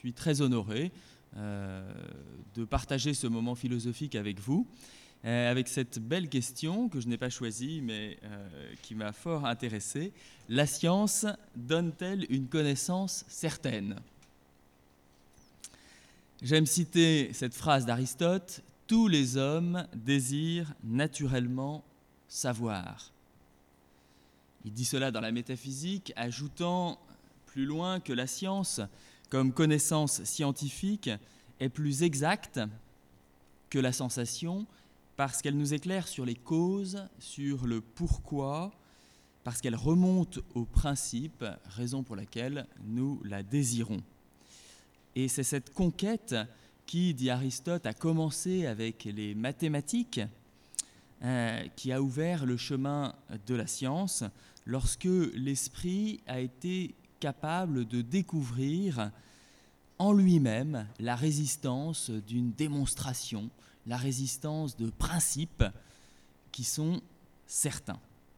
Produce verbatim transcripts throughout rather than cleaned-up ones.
Je suis très honoré euh, de partager ce moment philosophique avec vous, euh, avec cette belle question que je n'ai pas choisie, mais euh, qui m'a fort intéressé. La science donne-t-elle une connaissance certaine ? J'aime citer cette phrase d'Aristote, « Tous les hommes désirent naturellement savoir ». Il dit cela dans la métaphysique, ajoutant plus loin que la science, comme connaissance scientifique, est plus exacte que la sensation parce qu'elle nous éclaire sur les causes, sur le pourquoi, parce qu'elle remonte au principe, raison pour laquelle nous la désirons. Et c'est cette conquête qui, dit Aristote, a commencé avec les mathématiques, euh, qui a ouvert le chemin de la science, lorsque l'esprit a été capable de découvrir en lui-même la résistance d'une démonstration, la résistance de principes qui sont certains.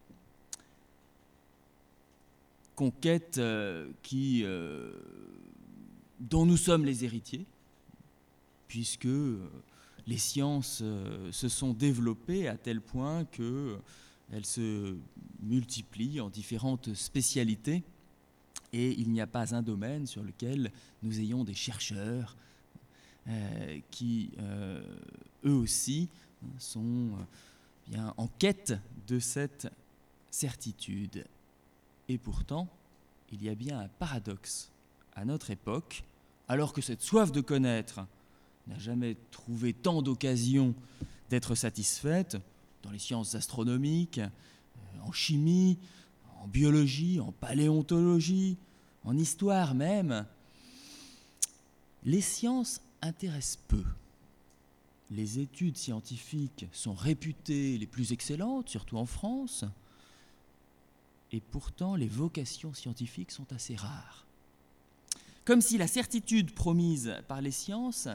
Conquête euh, qui, euh, dont nous sommes les héritiers, puisque euh, les sciences euh, se sont développées à tel point qu'elles se multiplient en différentes spécialités. Et il n'y a pas un domaine sur lequel nous ayons des chercheurs euh, qui, euh, eux aussi, sont euh, bien en quête de cette certitude. Et pourtant, il y a bien un paradoxe à notre époque, alors que cette soif de connaître n'a jamais trouvé tant d'occasions d'être satisfaite, dans les sciences astronomiques, en chimie, en biologie, en paléontologie, en histoire même, les sciences intéressent peu. Les études scientifiques sont réputées les plus excellentes, surtout en France, et pourtant les vocations scientifiques sont assez rares. Comme si la certitude promise par les sciences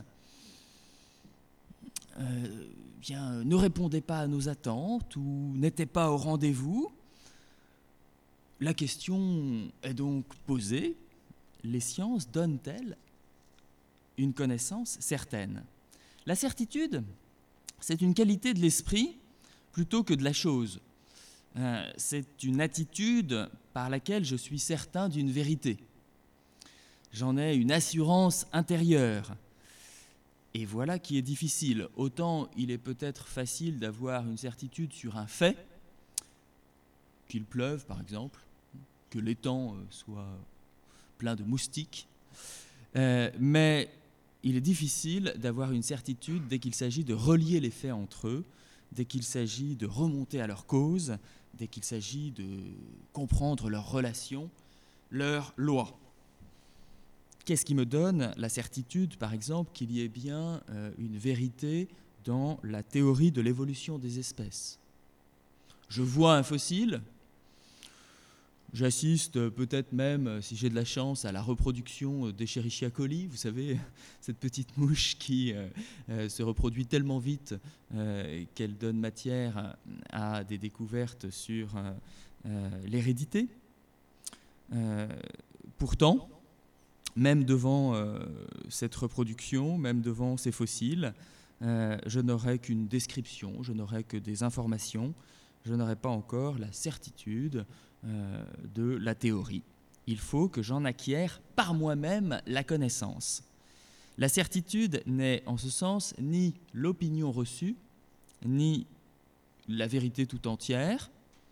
euh, bien, ne répondait pas à nos attentes ou n'était pas au rendez-vous. La question est donc posée, les sciences donnent-elles une connaissance certaine ? La certitude, c'est une qualité de l'esprit plutôt que de la chose. Euh, c'est une attitude par laquelle je suis certain d'une vérité. J'en ai une assurance intérieure. Et voilà qui est difficile. Autant il est peut-être facile d'avoir une certitude sur un fait, qu'il pleuve par exemple, que l'étang soit plein de moustiques, euh, mais il est difficile d'avoir une certitude dès qu'il s'agit de relier les faits entre eux, dès qu'il s'agit de remonter à leur cause, dès qu'il s'agit de comprendre leurs relations, leurs lois. Qu'est-ce qui me donne la certitude, par exemple, qu'il y ait bien euh, une vérité dans la théorie de l'évolution des espèces ? Je vois un fossile, j'assiste peut-être même, si j'ai de la chance, à la reproduction d'Escherichia coli, vous savez, cette petite mouche qui euh, euh, se reproduit tellement vite euh, qu'elle donne matière à des découvertes sur euh, euh, l'hérédité. Euh, pourtant, même devant euh, cette reproduction, même devant ces fossiles, euh, je n'aurai qu'une description, je n'aurai que des informations, je n'aurai pas encore la certitude euh, de la théorie. Il faut que j'en acquière par moi-même la connaissance. La certitude n'est en ce sens ni l'opinion reçue, ni la vérité tout entière,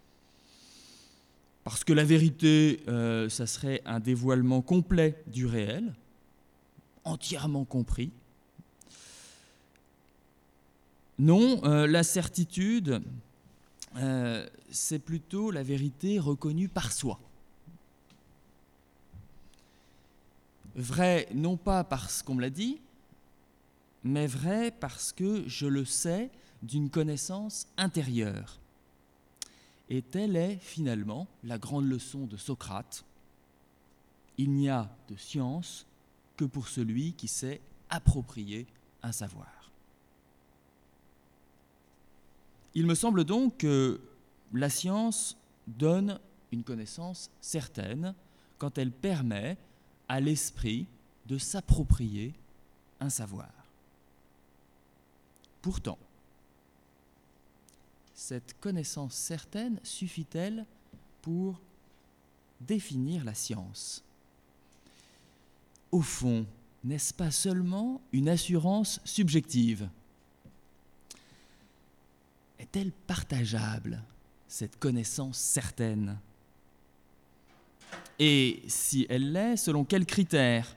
parce que la vérité, euh, ça serait un dévoilement complet du réel, entièrement compris. Non, euh, la certitude, euh, c'est plutôt la vérité reconnue par soi. Vrai, non pas parce qu'on me l'a dit, mais vrai parce que je le sais d'une connaissance intérieure. Et telle est finalement la grande leçon de Socrate. Il n'y a de science que pour celui qui sait approprier un savoir. Il me semble donc que la science donne une connaissance certaine quand elle permet à l'esprit de s'approprier un savoir. Pourtant, cette connaissance certaine suffit-elle pour définir la science? Au fond, n'est-ce pas seulement une assurance subjective? Est-elle partageable, cette connaissance certaine? Et si elle l'est, selon quels critères?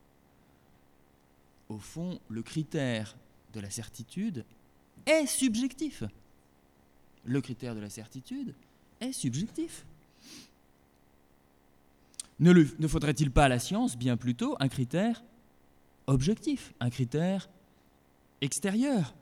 Au fond, le critère de la certitude est subjectif. Le critère de la certitude est subjectif. Ne, le, ne faudrait-il pas à la science, bien plutôt, un critère objectif, un critère extérieur?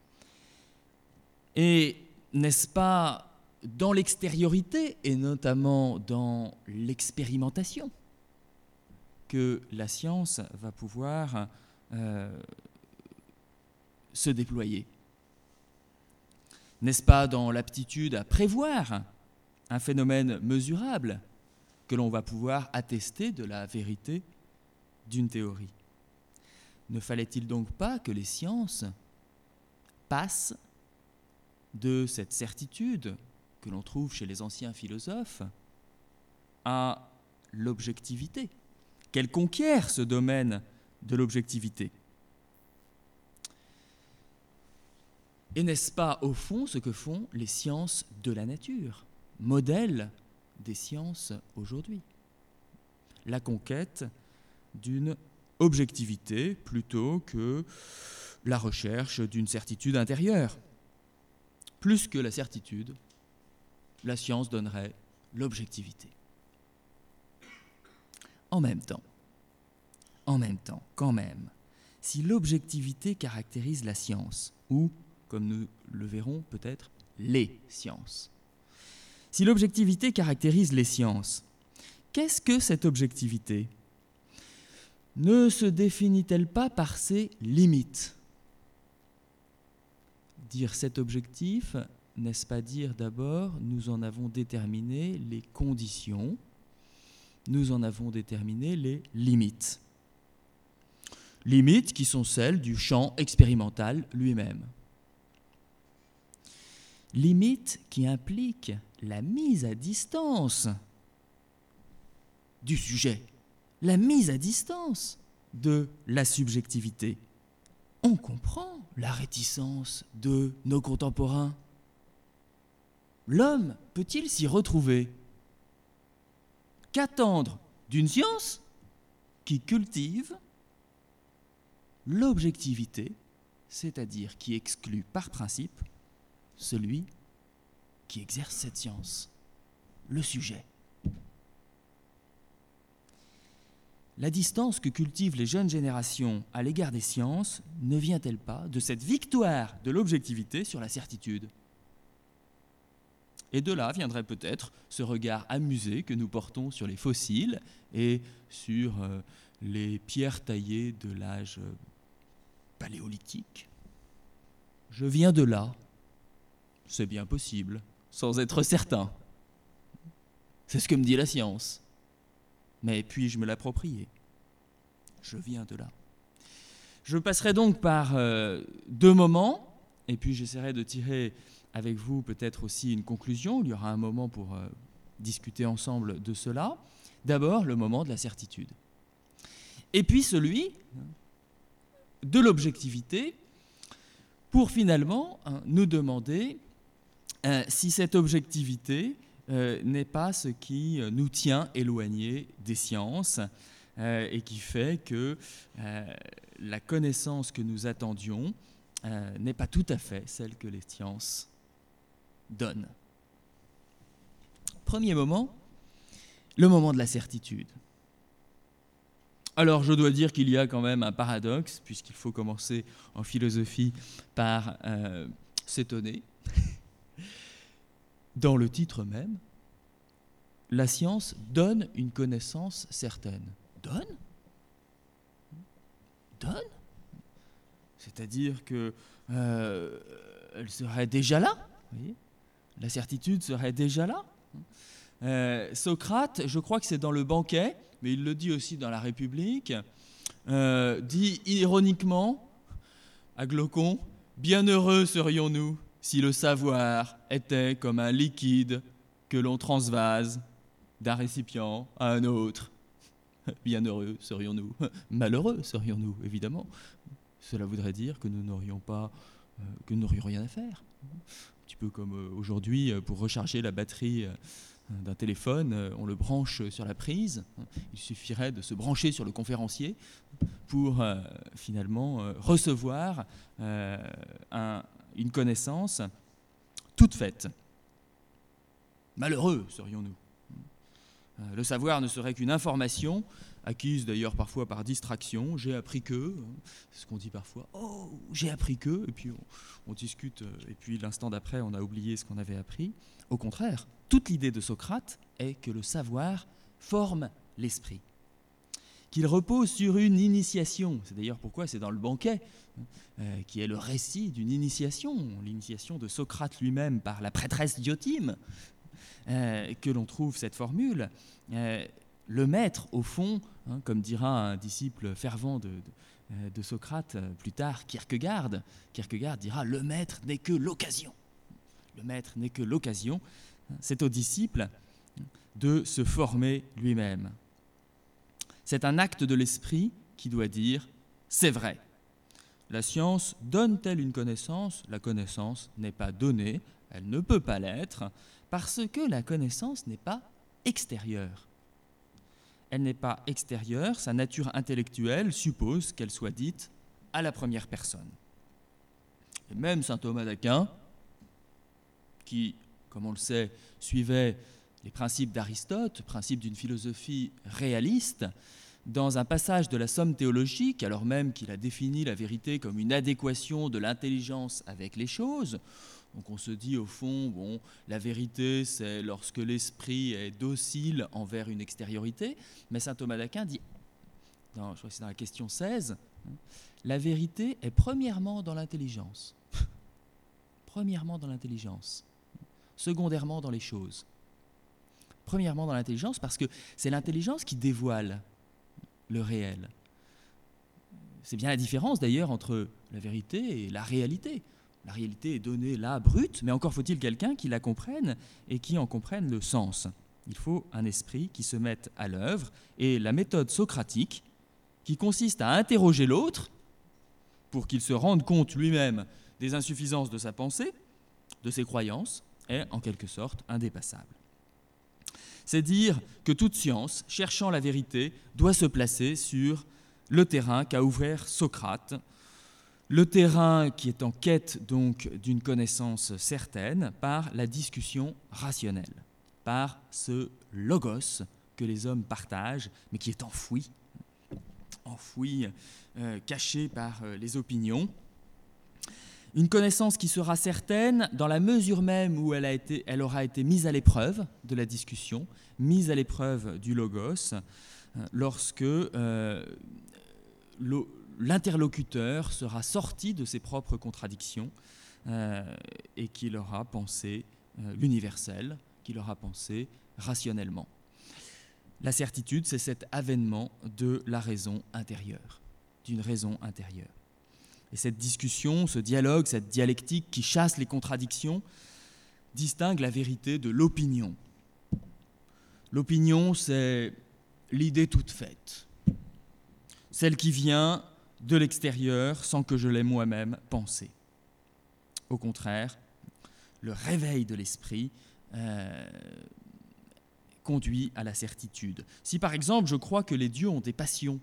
Et n'est-ce pas dans l'extériorité, et notamment dans l'expérimentation, que la science va pouvoir euh, se déployer? N'est-ce pas dans l'aptitude à prévoir un phénomène mesurable que l'on va pouvoir attester de la vérité d'une théorie? Ne fallait-il donc pas que les sciences passent de cette certitude que l'on trouve chez les anciens philosophes à l'objectivité, qu'elles conquièrent ce domaine de l'objectivité? Et n'est-ce pas au fond ce que font les sciences de la nature, modèle des sciences aujourd'hui? La conquête d'une objectivité plutôt que la recherche d'une certitude intérieure. Plus que la certitude, la science donnerait l'objectivité. En même temps, en même temps, quand même, si l'objectivité caractérise la science, ou, comme nous le verrons peut-être, les sciences, si l'objectivité caractérise les sciences, qu'est-ce que cette objectivité? Ne se définit-elle pas par ses limites? Dire cet objectif, n'est-ce pas dire d'abord, nous en avons déterminé les conditions, nous en avons déterminé les limites. Limites qui sont celles du champ expérimental lui-même. Limites qui impliquent la mise à distance du sujet, la mise à distance de la subjectivité. On comprend la réticence de nos contemporains. L'homme peut-il s'y retrouver? Qu'attendre d'une science qui cultive l'objectivité, c'est-à-dire qui exclut par principe celui qui exerce cette science, le sujet? La distance que cultivent les jeunes générations à l'égard des sciences ne vient-elle pas de cette victoire de l'objectivité sur la certitude? Et de là viendrait peut-être ce regard amusé que nous portons sur les fossiles et sur euh, les pierres taillées de l'âge paléolithique. Je viens de là, c'est bien possible, sans être certain. C'est ce que me dit la science. Mais puis-je me l'approprier? Je viens de là. Je passerai donc par euh, deux moments, et puis j'essaierai de tirer avec vous peut-être aussi une conclusion. Il y aura un moment pour euh, discuter ensemble de cela. D'abord, le moment de la certitude. Et puis celui de l'objectivité, pour finalement hein, nous demander euh, si cette objectivité Euh, n'est pas ce qui euh, nous tient éloignés des sciences euh, et qui fait que euh, la connaissance que nous attendions euh, n'est pas tout à fait celle que les sciences donnent. Premier moment, le moment de la certitude. Alors je dois dire qu'il y a quand même un paradoxe, puisqu'il faut commencer en philosophie par euh, s'étonner. Dans le titre même, la science donne une connaissance certaine. Donne ? Donne ? C'est-à-dire que euh, elle serait déjà là, vous voyez ? La certitude serait déjà là. Euh, Socrate, je crois que c'est dans le Banquet, mais il le dit aussi dans la République, euh, dit ironiquement à Glaucon, « Bienheureux serions-nous si le savoir était comme un liquide que l'on transvase d'un récipient à un autre. Bienheureux serions-nous, malheureux serions-nous, évidemment. Cela voudrait dire que nous n'aurions pas, euh, que nous n'aurions rien à faire. Un petit peu comme euh, aujourd'hui, pour recharger la batterie euh, d'un téléphone, euh, on le branche sur la prise. Il suffirait de se brancher sur le conférencier pour euh, finalement euh, recevoir euh, un, une connaissance toute faite. Malheureux serions-nous. Euh, le savoir ne serait qu'une information, acquise d'ailleurs parfois par distraction. J'ai appris que, c'est ce qu'on dit parfois, oh, j'ai appris que, et puis on, on discute, et puis l'instant d'après, on a oublié ce qu'on avait appris. Au contraire, toute l'idée de Socrate est que le savoir forme l'esprit, qu'il repose sur une initiation. C'est d'ailleurs pourquoi c'est dans le banquet, euh, qui est le récit d'une initiation, l'initiation de Socrate lui-même par la prêtresse Diotime, euh, que l'on trouve cette formule. Euh, le maître, au fond, hein, comme dira un disciple fervent de, de, de Socrate euh, plus tard, Kierkegaard, Kierkegaard dira « le maître n'est que l'occasion ». Le maître n'est que l'occasion. C'est au disciple de se former lui-même. C'est un acte de l'esprit qui doit dire « c'est vrai ». La science donne-t-elle une connaissance ? La connaissance n'est pas donnée, elle ne peut pas l'être, parce que la connaissance n'est pas extérieure. Elle n'est pas extérieure, sa nature intellectuelle suppose qu'elle soit dite à la première personne. Et même saint Thomas d'Aquin, qui, comme on le sait, suivait les principes d'Aristote, principes d'une philosophie réaliste, dans un passage de la Somme théologique, alors même qu'il a défini la vérité comme une adéquation de l'intelligence avec les choses, donc on se dit au fond, bon, la vérité c'est lorsque l'esprit est docile envers une extériorité, mais saint Thomas d'Aquin dit, dans, je crois que c'est dans la question seize, la vérité est premièrement dans l'intelligence, premièrement dans l'intelligence, secondairement dans les choses. Premièrement dans l'intelligence parce que c'est l'intelligence qui dévoile le réel. C'est bien la différence d'ailleurs entre la vérité et la réalité. La réalité est donnée là, brute, mais encore faut-il quelqu'un qui la comprenne et qui en comprenne le sens. Il faut un esprit qui se mette à l'œuvre, et la méthode socratique, qui consiste à interroger l'autre pour qu'il se rende compte lui-même des insuffisances de sa pensée, de ses croyances, est en quelque sorte indépassable. C'est dire que toute science, cherchant la vérité, doit se placer sur le terrain qu'a ouvert Socrate, le terrain qui est en quête donc d'une connaissance certaine par la discussion rationnelle, par ce logos que les hommes partagent, mais qui est enfoui, enfoui, euh, caché par euh, les opinions. Une connaissance qui sera certaine dans la mesure même où elle, a été, elle aura été mise à l'épreuve de la discussion, mise à l'épreuve du logos, lorsque euh, l'interlocuteur sera sorti de ses propres contradictions euh, et qu'il aura pensé euh, l'universel, qu'il aura pensé rationnellement. La certitude, c'est cet avènement de la raison intérieure, d'une raison intérieure. Et cette discussion, ce dialogue, cette dialectique qui chasse les contradictions, distingue la vérité de l'opinion. L'opinion, c'est l'idée toute faite, celle qui vient de l'extérieur sans que je l'aie moi-même pensée. Au contraire, le réveil de l'esprit euh, conduit à la certitude. Si par exemple je crois que les dieux ont des passions,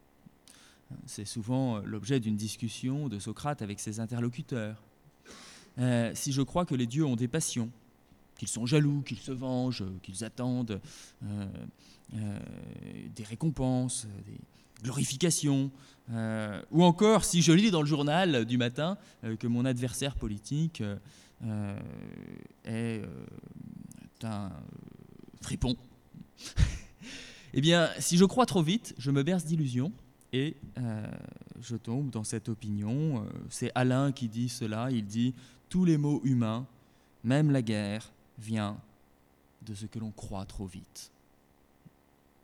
c'est souvent l'objet d'une discussion de Socrate avec ses interlocuteurs. Euh, si je crois que les dieux ont des passions, qu'ils sont jaloux, qu'ils se vengent, qu'ils attendent euh, euh, des récompenses, des glorifications, euh, ou encore si je lis dans le journal du matin euh, que mon adversaire politique euh, est euh, un fripon, eh bien, si je crois trop vite, je me berce d'illusions. Et euh, je tombe dans cette opinion. C'est Alain qui dit cela. Il dit « Tous les maux humains, même la guerre, vient de ce que l'on croit trop vite. »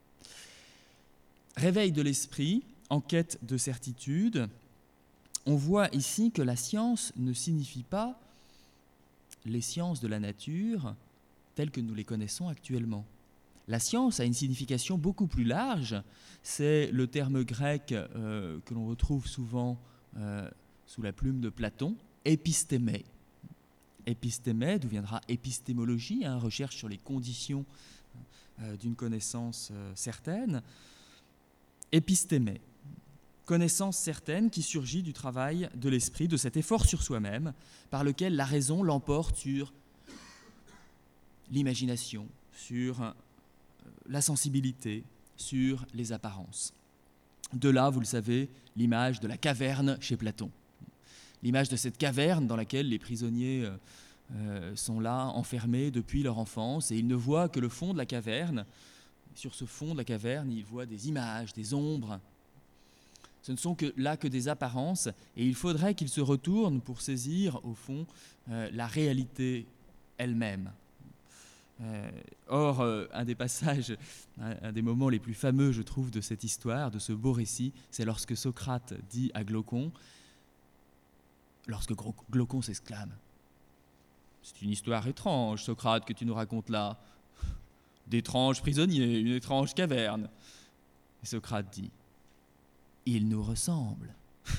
Réveil de l'esprit en quête de certitude, on voit ici que la science ne signifie pas les sciences de la nature telles que nous les connaissons actuellement. La science a une signification beaucoup plus large. C'est le terme grec euh, que l'on retrouve souvent euh, sous la plume de Platon, épistémé. Épistémé, d'où viendra épistémologie, hein, recherche sur les conditions euh, d'une connaissance euh, certaine. Épistémé, connaissance certaine qui surgit du travail de l'esprit, de cet effort sur soi-même, par lequel la raison l'emporte sur l'imagination, sur euh, la sensibilité, sur les apparences. De là, vous le savez, l'image de la caverne chez Platon. L'image de cette caverne dans laquelle les prisonniers euh, euh, sont là, enfermés depuis leur enfance, et ils ne voient que le fond de la caverne. Sur ce fond de la caverne, ils voient des images, des ombres. Ce ne sont que, là que des apparences, et il faudrait qu'ils se retournent pour saisir, au fond, euh, la réalité elle-même. Euh, or, euh, un des passages, un, un des moments les plus fameux, je trouve, de cette histoire, de ce beau récit, c'est lorsque Socrate dit à Glaucon, lorsque Glaucon s'exclame « C'est une histoire étrange, Socrate, que tu nous racontes là. D'étranges prisonniers, une étrange caverne. » Et Socrate dit « Il nous ressemble.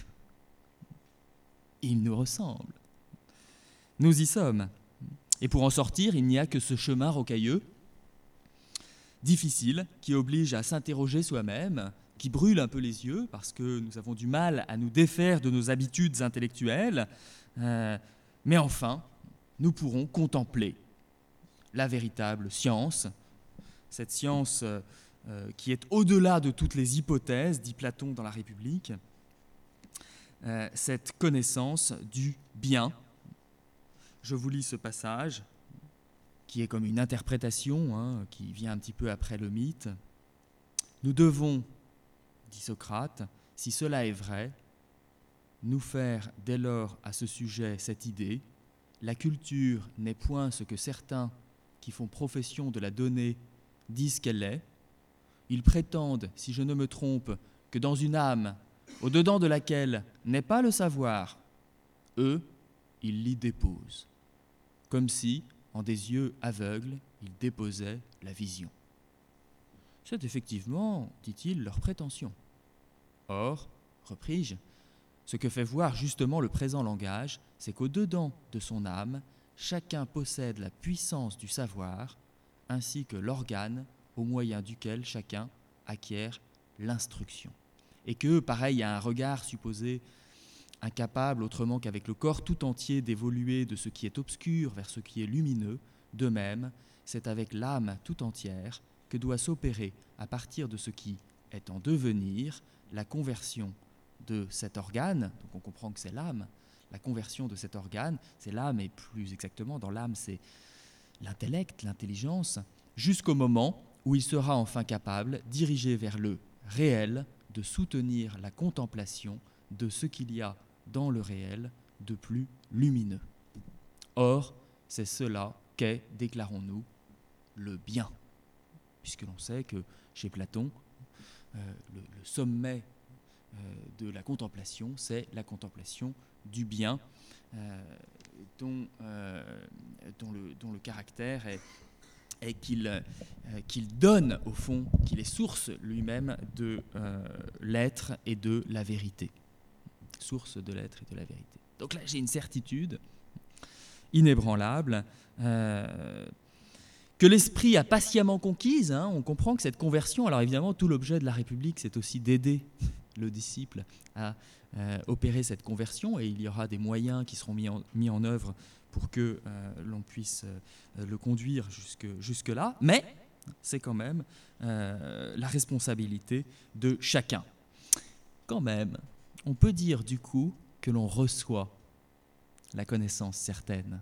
Il nous ressemble. » Nous y sommes. Et pour en sortir, il n'y a que ce chemin rocailleux, difficile, qui oblige à s'interroger soi-même, qui brûle un peu les yeux, parce que nous avons du mal à nous défaire de nos habitudes intellectuelles. Euh, mais enfin, nous pourrons contempler la véritable science, cette science euh, euh, qui est au-delà de toutes les hypothèses, dit Platon dans la République, euh, cette connaissance du bien. Je vous lis ce passage, qui est comme une interprétation, hein, qui vient un petit peu après le mythe. « Nous devons, dit Socrate, si cela est vrai, nous faire dès lors à ce sujet cette idée, la culture n'est point ce que certains qui font profession de la donner disent qu'elle est. Ils prétendent, si je ne me trompe, que dans une âme, au-dedans de laquelle n'est pas le savoir, eux, ils l'y déposent, comme si, en des yeux aveugles, ils déposaient la vision. C'est effectivement, dit-il, leur prétention. Or, repris-je, ce que fait voir justement le présent langage, c'est qu'au-dedans de son âme, chacun possède la puissance du savoir, ainsi que l'organe au moyen duquel chacun acquiert l'instruction. Et que, pareil à un regard supposé incapable, autrement qu'avec le corps tout entier, d'évoluer de ce qui est obscur vers ce qui est lumineux, de même, c'est avec l'âme tout entière que doit s'opérer, à partir de ce qui est en devenir, la conversion de cet organe. Donc on comprend que c'est l'âme, la conversion de cet organe, c'est l'âme, et plus exactement dans l'âme, c'est l'intellect, l'intelligence, jusqu'au moment où il sera enfin capable, dirigé vers le réel, de soutenir la contemplation de ce qu'il y a dans le réel de plus lumineux. Or, c'est cela qu'est, déclarons-nous, le bien, puisque l'on sait que chez Platon, euh, le, le sommet euh, de la contemplation, c'est la contemplation du bien, euh, dont, euh, dont, le, dont le caractère est, est qu'il, euh, qu'il donne, au fond, qu'il est source lui-même de euh, l'être et de la vérité. Source de l'être et de la vérité. Donc là, j'ai une certitude inébranlable, euh, que l'esprit a patiemment conquise. Hein. On comprend que cette conversion, alors évidemment, tout l'objet de la République, c'est aussi d'aider le disciple à euh, opérer cette conversion, et il y aura des moyens qui seront mis en, mis en œuvre pour que euh, l'on puisse euh, le conduire jusque, jusque-là, mais c'est quand même euh, la responsabilité de chacun. Quand même, on peut dire du coup que l'on reçoit la connaissance certaine,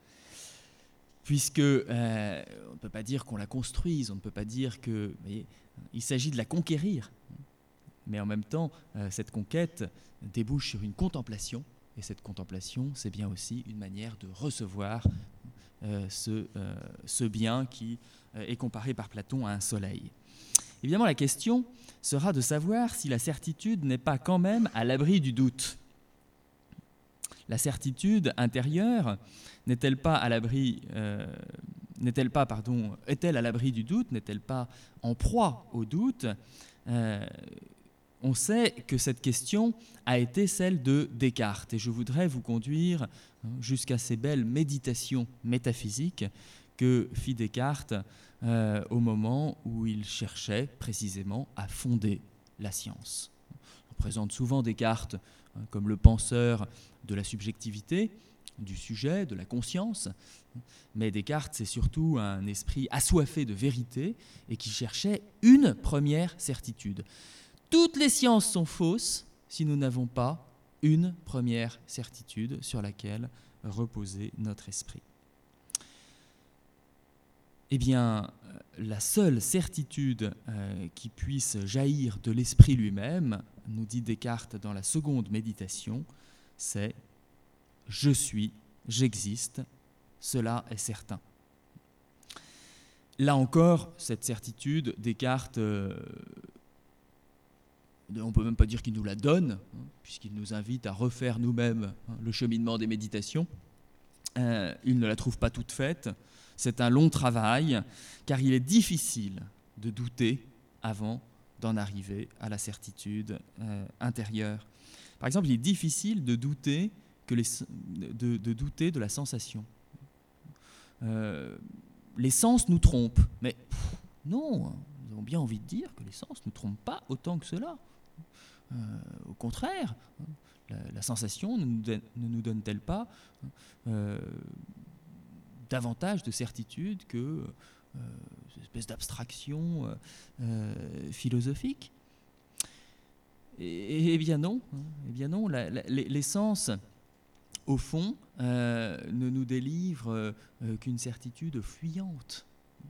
puisque euh, on ne peut pas dire qu'on la construise, on ne peut pas dire que, voyez, il s'agit de la conquérir, mais en même temps, euh, cette conquête débouche sur une contemplation, et cette contemplation, c'est bien aussi une manière de recevoir euh, ce, euh, ce bien qui euh, est comparé par Platon à un soleil. Évidemment, la question sera de savoir si la certitude n'est pas quand même à l'abri du doute. La certitude intérieure n'est-elle pas à l'abri, euh, n'est-elle pas, pardon, est-elle à l'abri du doute, n'est-elle pas en proie au doute? euh, On sait que cette question a été celle de Descartes, et je voudrais vous conduire jusqu'à ces belles méditations métaphysiques que fit Descartes euh, au moment où il cherchait précisément à fonder la science. On présente souvent Descartes hein, comme le penseur de la subjectivité, du sujet, de la conscience, mais Descartes, c'est surtout un esprit assoiffé de vérité et qui cherchait une première certitude. Toutes les sciences sont fausses si nous n'avons pas une première certitude sur laquelle reposer notre esprit. Eh bien, la seule certitude euh, qui puisse jaillir de l'esprit lui-même, nous dit Descartes dans la seconde méditation, c'est « je suis, j'existe, cela est certain ». Là encore, cette certitude, Descartes, euh, on ne peut même pas dire qu'il nous la donne, hein, puisqu'il nous invite à refaire nous-mêmes hein, le cheminement des méditations. Euh, il ne la trouve pas toute faite. C'est un long travail, car il est difficile de douter avant d'en arriver à la certitude euh, intérieure. Par exemple, il est difficile de douter, que les, de, de, douter de la sensation. Euh, les sens nous trompent, mais pff, non, nous avons bien envie de dire que les sens ne nous trompent pas autant que cela. Euh, au contraire, la, la sensation ne nous, donne, ne nous donne-t-elle pas euh, davantage de certitude que euh, une espèce d'abstraction euh, euh, philosophique? Et, et bien non, hein, et bien non. La, la, les, les sens, au fond, euh, ne nous délivrent euh, qu'une certitude fuyante.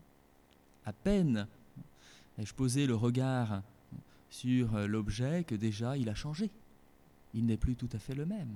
À peine ai-je posé le regard sur l'objet que déjà il a changé. Il n'est plus tout à fait le même.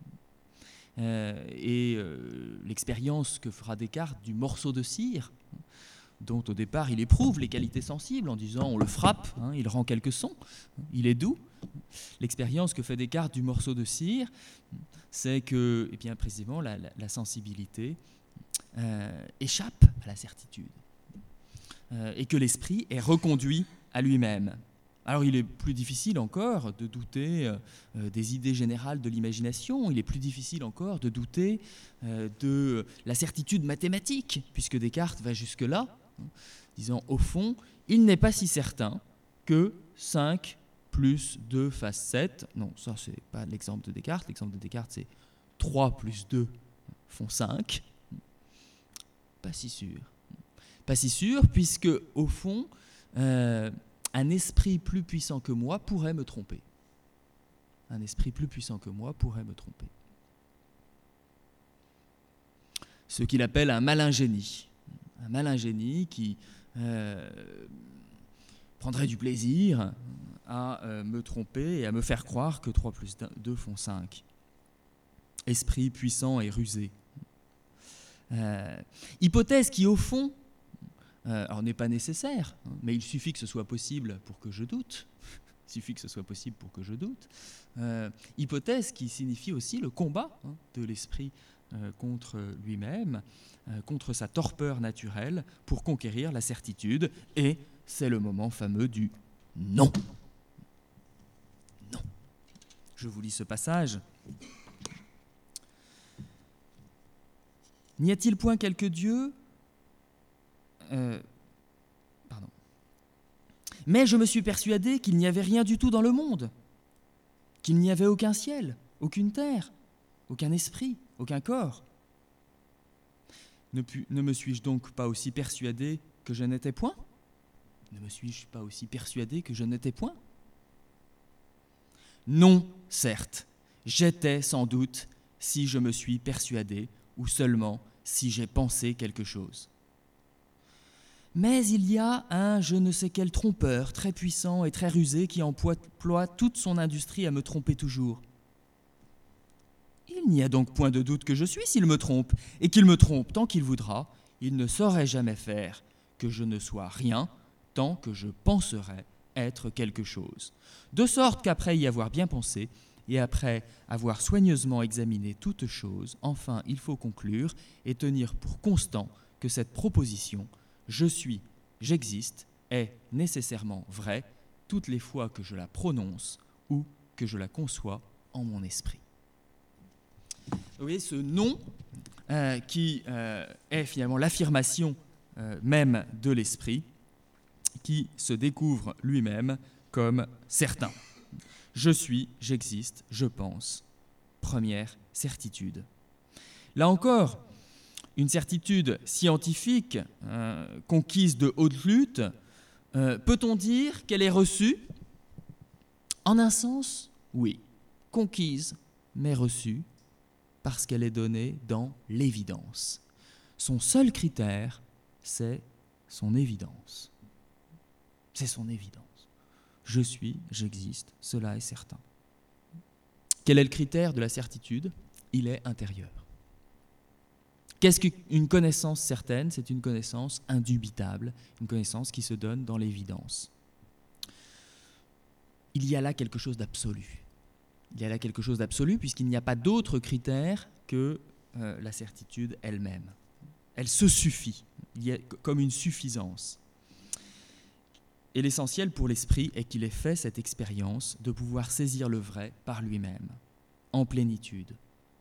Euh, et euh, l'expérience que fera Descartes du morceau de cire, dont au départ il éprouve les qualités sensibles en disant on le frappe, hein, il rend quelques sons, il est doux. L'expérience que fait Descartes du morceau de cire, c'est que, eh bien, précisément, la, la, la sensibilité euh, échappe à la certitude euh, et que l'esprit est reconduit à lui-même. Alors il est plus difficile encore de douter euh, des idées générales de l'imagination, il est plus difficile encore de douter euh, de la certitude mathématique, puisque Descartes va jusque-là, hein, disant au fond, il n'est pas si certain que cinq plus deux fasse sept. Non, ça c'est pas l'exemple de Descartes, l'exemple de Descartes c'est trois plus deux font cinq. Pas si sûr. Pas si sûr, puisque au fond, euh, un esprit plus puissant que moi pourrait me tromper. Un esprit plus puissant que moi pourrait me tromper. Ce qu'il appelle un malin génie. Un malin génie qui euh, prendrait du plaisir à euh, me tromper et à me faire croire que trois plus deux font cinq. Esprit puissant et rusé. Euh, hypothèse qui, au fond, Euh, alors n'est pas nécessaire, hein, mais il suffit que ce soit possible pour que je doute. Il suffit que ce soit possible pour que je doute. Euh, hypothèse qui signifie aussi le combat hein, de l'esprit euh, contre lui-même, euh, contre sa torpeur naturelle, pour conquérir la certitude. Et c'est le moment fameux du non. Non. Je vous lis ce passage. N'y a-t-il point quelque Dieu ? Euh, pardon. Mais je me suis persuadé qu'il n'y avait rien du tout dans le monde, qu'il n'y avait aucun ciel, aucune terre, aucun esprit, aucun corps. Ne, pu, ne me suis-je donc pas aussi persuadé que je n'étais point ? Ne me suis-je pas aussi persuadé que je n'étais point ? Non, certes, j'étais sans doute si je me suis persuadé, ou seulement si j'ai pensé quelque chose. Mais il y a un je ne sais quel trompeur très puissant et très rusé qui emploie toute son industrie à me tromper toujours. Il n'y a donc point de doute que je suis s'il me trompe, et qu'il me trompe tant qu'il voudra, il ne saurait jamais faire que je ne sois rien tant que je penserai être quelque chose. De sorte qu'après y avoir bien pensé, et après avoir soigneusement examiné toute chose, enfin il faut conclure et tenir pour constant que cette proposition « je suis, j'existe » est nécessairement vraie toutes les fois que je la prononce ou que je la conçois en mon esprit. Vous voyez, ce non euh, qui euh, est finalement l'affirmation euh, même de l'esprit, qui se découvre lui-même comme certain. Je suis, j'existe, je pense. Première certitude. Là encore, une certitude scientifique euh, conquise de haute lutte, euh, peut-on dire qu'elle est reçue ? En un sens, oui, conquise, mais reçue, parce qu'elle est donnée dans l'évidence. Son seul critère, c'est son évidence. C'est son évidence. Je suis, j'existe, cela est certain. Quel est le critère de la certitude ? Il est intérieur. Qu'est-ce qu'une connaissance certaine ? C'est une connaissance indubitable, une connaissance qui se donne dans l'évidence. Il y a là quelque chose d'absolu. Il y a là quelque chose d'absolu puisqu'il n'y a pas d'autre critère que euh, la certitude elle-même. Elle se suffit, il y a comme une suffisance. Et l'essentiel pour l'esprit est qu'il ait fait cette expérience de pouvoir saisir le vrai par lui-même, en plénitude.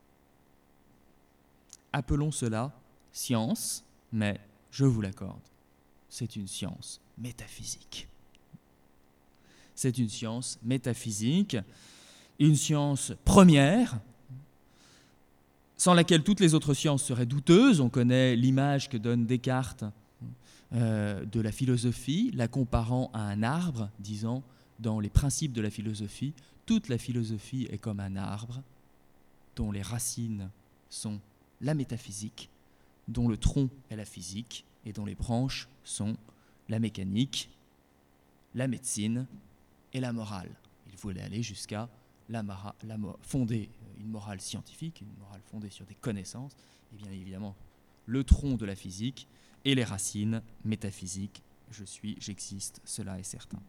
Appelons cela science, mais je vous l'accorde, c'est une science métaphysique. C'est une science métaphysique, une science première, sans laquelle toutes les autres sciences seraient douteuses. On connaît l'image que donne Descartes euh, de la philosophie, la comparant à un arbre, disant dans les principes de la philosophie, toute la philosophie est comme un arbre dont les racines sont la métaphysique, dont le tronc est la physique et dont les branches sont la mécanique, la médecine et la morale. Il voulait aller jusqu'à la, mara, la fonder une morale scientifique, une morale fondée sur des connaissances, et bien évidemment le tronc de la physique et les racines métaphysiques. Je suis, j'existe, cela est certain.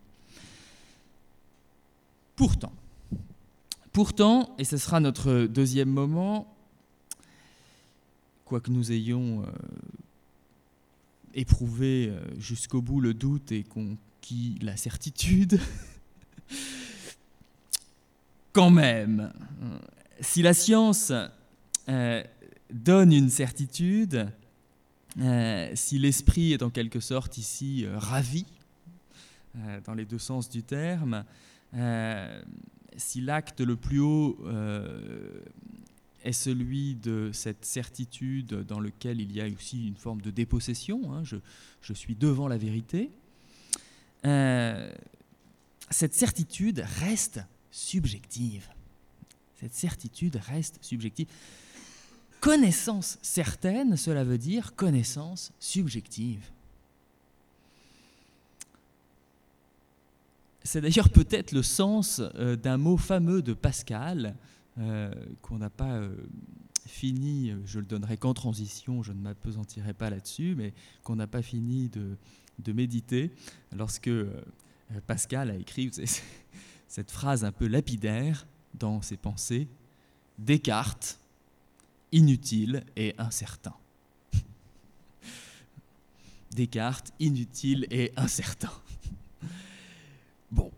Pourtant, pourtant, et ce sera notre deuxième moment, quoique nous ayons euh, éprouvé euh, jusqu'au bout le doute et conquis la certitude, quand même, si la science euh, donne une certitude, euh, si l'esprit est en quelque sorte ici euh, ravi, euh, dans les deux sens du terme, euh, si l'acte le plus haut euh, est celui de cette certitude dans lequel il y a aussi une forme de dépossession, hein, je, je suis devant la vérité, euh, cette certitude reste subjective. Cette certitude reste subjective. Connaissance certaine, cela veut dire connaissance subjective. C'est d'ailleurs peut-être le sens euh, d'un mot fameux de Pascal, euh, qu'on n'a pas euh, fini, je le donnerai qu'en transition, je ne m'appesantirai pas là-dessus, mais qu'on n'a pas fini de, de méditer lorsque euh, Pascal a écrit cette phrase un peu lapidaire dans ses pensées, Descartes, inutile et incertain. Descartes, inutile et incertain. Bon.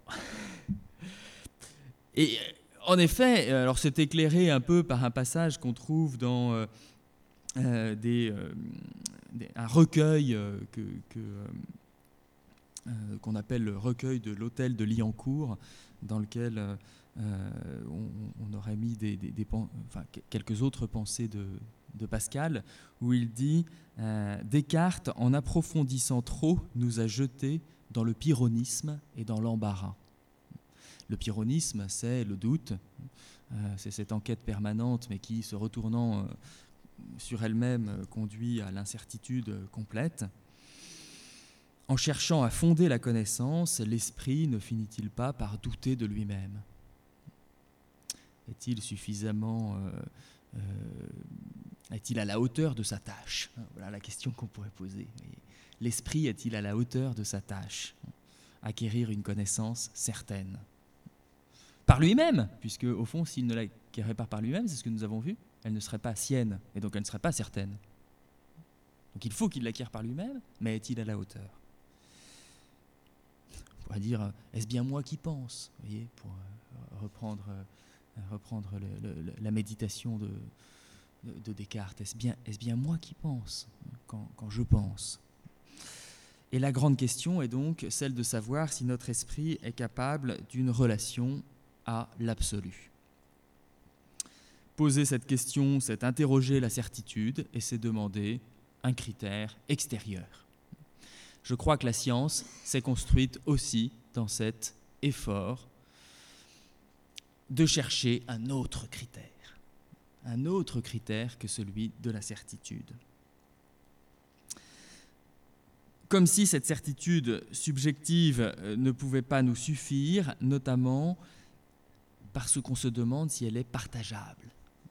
Et en effet, alors c'est éclairé un peu par un passage qu'on trouve dans euh, euh, des, euh, des, un recueil euh, que, que, euh, qu'on appelle le recueil de l'hôtel de Liancourt, dans lequel euh, on, on aurait mis des, des, des, enfin, quelques autres pensées de, de Pascal, où il dit euh, « Descartes, en approfondissant trop, nous a jetés dans le pyrrhonisme et dans l'embarras. » Le pyrrhonisme, c'est le doute, euh, c'est cette enquête permanente, mais qui, se retournant euh, sur elle-même, euh, conduit à l'incertitude complète. En cherchant à fonder la connaissance, l'esprit ne finit-il pas par douter de lui-même ? Est-il suffisamment euh, euh, Est-il à la hauteur de sa tâche? Voilà la question qu'on pourrait poser. L'esprit est-il à la hauteur de sa tâche? Acquérir une connaissance certaine. Par lui-même, puisque au fond, s'il ne l'acquérait pas par lui-même, c'est ce que nous avons vu, elle ne serait pas sienne, et donc elle ne serait pas certaine. Donc il faut qu'il l'acquiert par lui-même, mais est-il à la hauteur? On pourrait dire, est-ce bien moi qui pense? Vous voyez, pour reprendre, reprendre le, le, la méditation de, de, de Descartes. Est-ce bien, est-ce bien moi qui pense quand, quand je pense? Et la grande question est donc celle de savoir si notre esprit est capable d'une relation à l'absolu. Poser cette question, c'est interroger la certitude et c'est demander un critère extérieur. Je crois que la science s'est construite aussi dans cet effort de chercher un autre critère, un autre critère que celui de la certitude. Comme si cette certitude subjective ne pouvait pas nous suffire, notamment parce qu'on se demande si elle est partageable.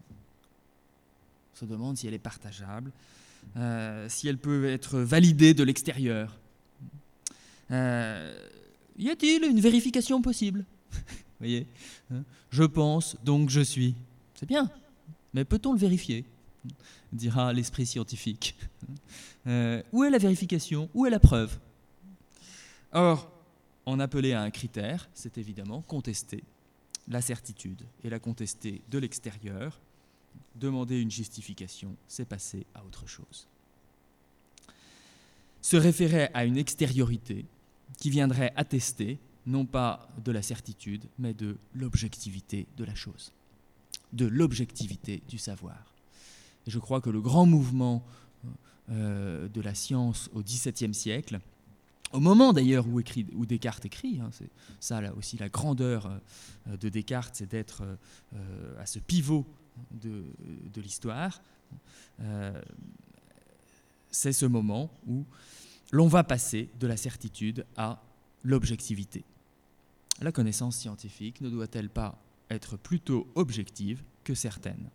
On se demande si elle est partageable, euh, si elle peut être validée de l'extérieur. Euh, y a-t-il une vérification possible? Vous voyez, hein? Je pense, donc je suis. C'est bien, mais peut-on le vérifier? Dira l'esprit scientifique. Euh, où est la vérification? Où est la preuve? Or, en appeler à un critère, c'est évidemment contester la certitude. Et la contester de l'extérieur, demander une justification, c'est passer à autre chose. Se référer à une extériorité qui viendrait attester, non pas de la certitude, mais de l'objectivité de la chose, de l'objectivité du savoir. Et je crois que le grand mouvement euh, de la science au dix-septième siècle, au moment d'ailleurs où, écrit, où Descartes écrit, hein, c'est ça là aussi la grandeur euh, de Descartes, c'est d'être euh, à ce pivot de, de l'histoire, euh, c'est ce moment où l'on va passer de la certitude à l'objectivité. La connaissance scientifique ne doit-elle pas être plutôt objective que certaine?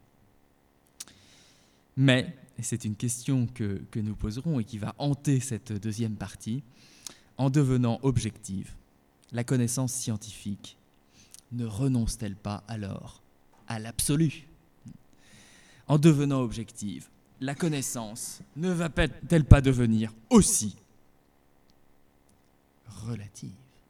Mais, et c'est une question que, que nous poserons et qui va hanter cette deuxième partie, en devenant objective, la connaissance scientifique ne renonce-t-elle pas alors à l'absolu? En devenant objective, la connaissance ne va-t-elle pas devenir aussi relative?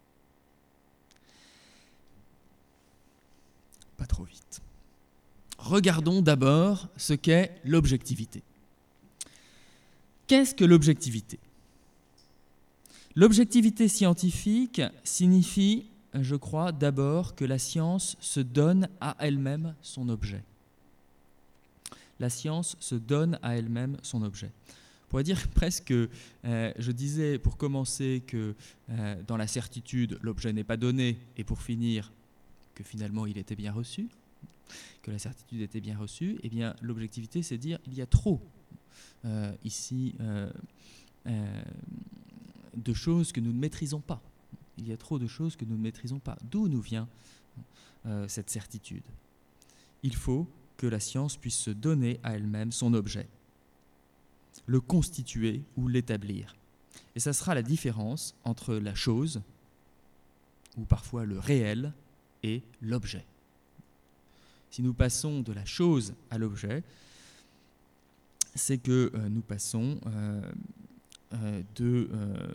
Pas trop vite. Regardons d'abord ce qu'est l'objectivité. Qu'est-ce que l'objectivité? L'objectivité scientifique signifie, je crois, d'abord que la science se donne à elle-même son objet. La science se donne à elle-même son objet. On pourrait dire presque, euh, je disais pour commencer que euh, dans la certitude, l'objet n'est pas donné, et pour finir, que finalement il était bien reçu, que la certitude était bien reçue, eh bien l'objectivité, c'est dire il y a trop euh, ici euh, euh, de choses que nous ne maîtrisons pas. Il y a trop de choses que nous ne maîtrisons pas. D'où nous vient euh, cette certitude? Il faut que la science puisse se donner à elle-même son objet, le constituer ou l'établir. Et ça sera la différence entre la chose, ou parfois le réel, et l'objet. Si nous passons de la chose à l'objet, c'est que euh, nous passons euh, euh, de euh,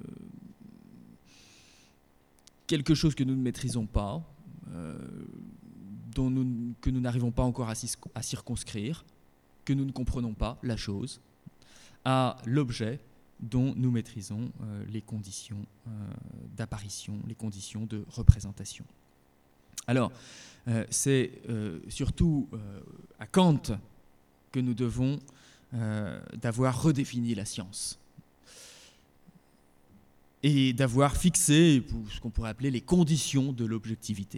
quelque chose que nous ne maîtrisons pas, euh, dont nous, que nous n'arrivons pas encore à, à circonscrire, que nous ne comprenons pas, la chose, à l'objet dont nous maîtrisons euh, les conditions euh, d'apparition, les conditions de représentation. Alors, euh, c'est euh, surtout euh, à Kant que nous devons euh, d'avoir redéfini la science et d'avoir fixé ce qu'on pourrait appeler les conditions de l'objectivité.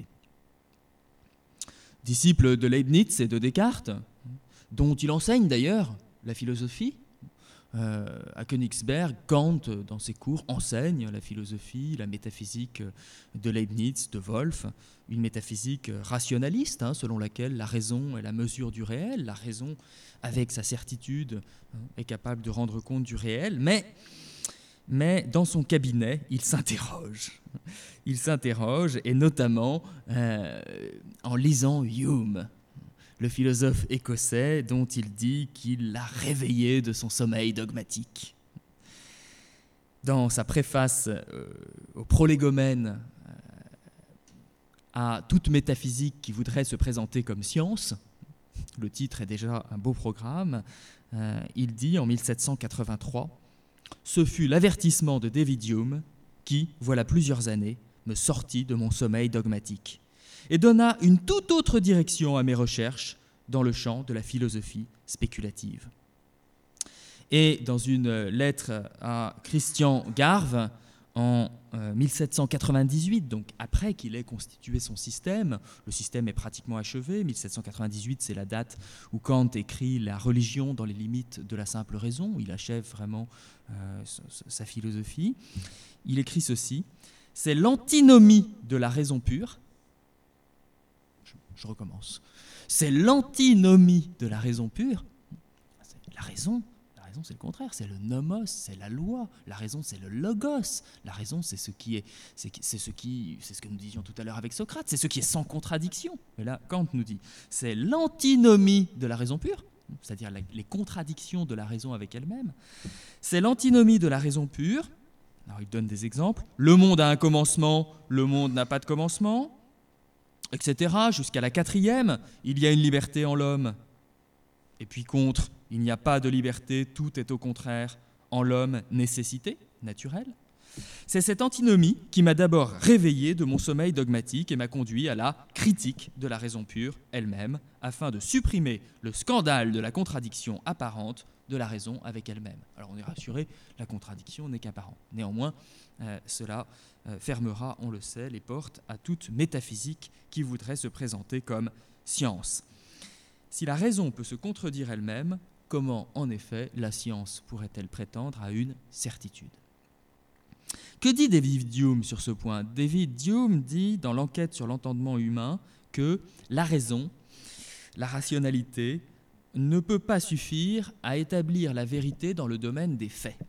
Disciple de Leibniz et de Descartes, dont il enseigne d'ailleurs la philosophie, euh, à Königsberg, Kant, dans ses cours, enseigne la philosophie, la métaphysique de Leibniz, de Wolff, une métaphysique rationaliste, hein, selon laquelle la raison est la mesure du réel, la raison, avec sa certitude, hein, est capable de rendre compte du réel, mais, mais dans son cabinet, il s'interroge. Il s'interroge, et notamment euh, en lisant Hume, le philosophe écossais dont il dit qu'il l'a réveillé de son sommeil dogmatique. Dans sa préface euh, au Prolégomène euh, à toute métaphysique qui voudrait se présenter comme science, le titre est déjà un beau programme, euh, il dit en mille sept cent quatre-vingt-trois « Ce fut l'avertissement de David Hume qui, voilà plusieurs années, me sortit de mon sommeil dogmatique et donna une toute autre direction à mes recherches dans le champ de la philosophie spéculative. » Et dans une lettre à Christian Garve, en euh, mille sept cent quatre-vingt-dix-huit, donc après qu'il ait constitué son système, le système est pratiquement achevé, mille sept cent quatre-vingt-dix-huit c'est la date où Kant écrit La religion dans les limites de la simple raison, où il achève vraiment euh, sa philosophie. Il écrit ceci, « C'est l'antinomie de la raison pure », je, je recommence, « c'est l'antinomie de la raison pure », la raison, la raison c'est le contraire, c'est le nomos, c'est la loi, la raison c'est le logos, la raison c'est ce qui est, c'est, c'est ce qui, c'est ce que nous disions tout à l'heure avec Socrate, c'est ce qui est sans contradiction. Et là, Kant nous dit, c'est l'antinomie de la raison pure, c'est-à-dire la, les contradictions de la raison avec elle-même, c'est l'antinomie de la raison pure. Alors il donne des exemples, le monde a un commencement, le monde n'a pas de commencement, et cetera. Jusqu'à la quatrième, il y a une liberté en l'homme, et puis contre, il n'y a pas de liberté, tout est au contraire en l'homme nécessité, naturelle. C'est cette antinomie qui m'a d'abord réveillé de mon sommeil dogmatique et m'a conduit à la critique de la raison pure elle-même, afin de supprimer le scandale de la contradiction apparente de la raison avec elle-même. Alors on est rassuré, la contradiction n'est qu'apparente. Néanmoins, euh, cela euh, fermera, on le sait, les portes à toute métaphysique qui voudrait se présenter comme science. Si la raison peut se contredire elle-même, comment, en effet, la science pourrait-elle prétendre à une certitude ? Que dit David Hume sur ce point ? David Hume dit, dans l'enquête sur l'entendement humain, que la raison, la rationalité, ne peut pas suffire à établir la vérité dans le domaine des faits.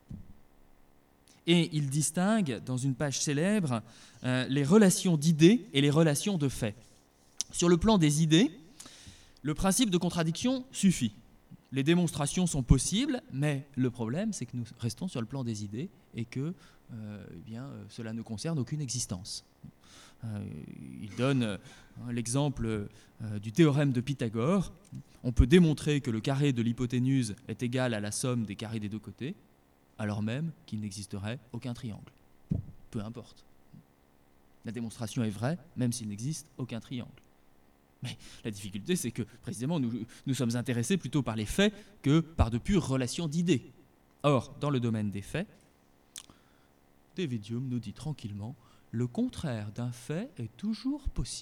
Et il distingue, dans une page célèbre, euh, les relations d'idées et les relations de faits. Sur le plan des idées, le principe de contradiction suffit. Les démonstrations sont possibles, mais le problème, c'est que nous restons sur le plan des idées et que euh, eh bien, euh, cela ne concerne aucune existence. Euh, il donne euh, l'exemple euh, du théorème de Pythagore. On peut démontrer que le carré de l'hypoténuse est égal à la somme des carrés des deux côtés, alors même qu'il n'existerait aucun triangle. Peu importe. La démonstration est vraie, même s'il n'existe aucun triangle. Mais la difficulté, c'est que, précisément, nous, nous sommes intéressés plutôt par les faits que par de pures relations d'idées. Or, dans le domaine des faits, David Hume nous dit tranquillement « le contraire d'un fait est toujours possible ».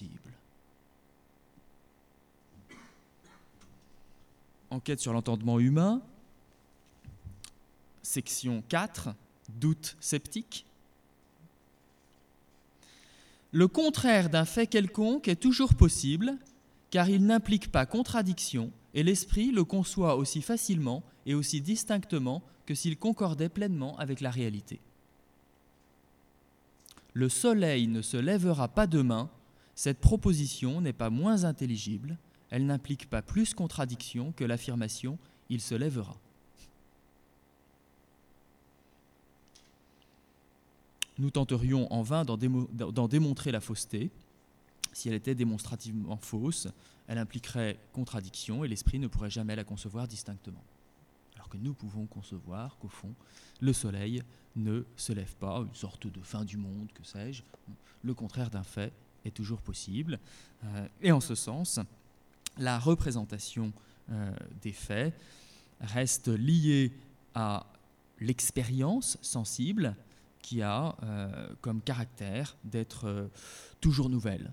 Enquête sur l'entendement humain, section quatre, doute sceptique. Le contraire d'un fait quelconque est toujours possible, car il n'implique pas contradiction, et l'esprit le conçoit aussi facilement et aussi distinctement que s'il concordait pleinement avec la réalité. Le soleil ne se lèvera pas demain, cette proposition n'est pas moins intelligible, elle n'implique pas plus contradiction que l'affirmation « il se lèvera ». Nous tenterions en vain d'en, démo- d'en démontrer la fausseté. Si elle était démonstrativement fausse, elle impliquerait contradiction et l'esprit ne pourrait jamais la concevoir distinctement. Alors que nous pouvons concevoir qu'au fond, le soleil ne se lève pas, une sorte de fin du monde, que sais-je. Le contraire d'un fait est toujours possible. Euh, et en ce sens, la représentation euh, des faits reste liée à l'expérience sensible qui a euh, comme caractère d'être euh, toujours nouvelle,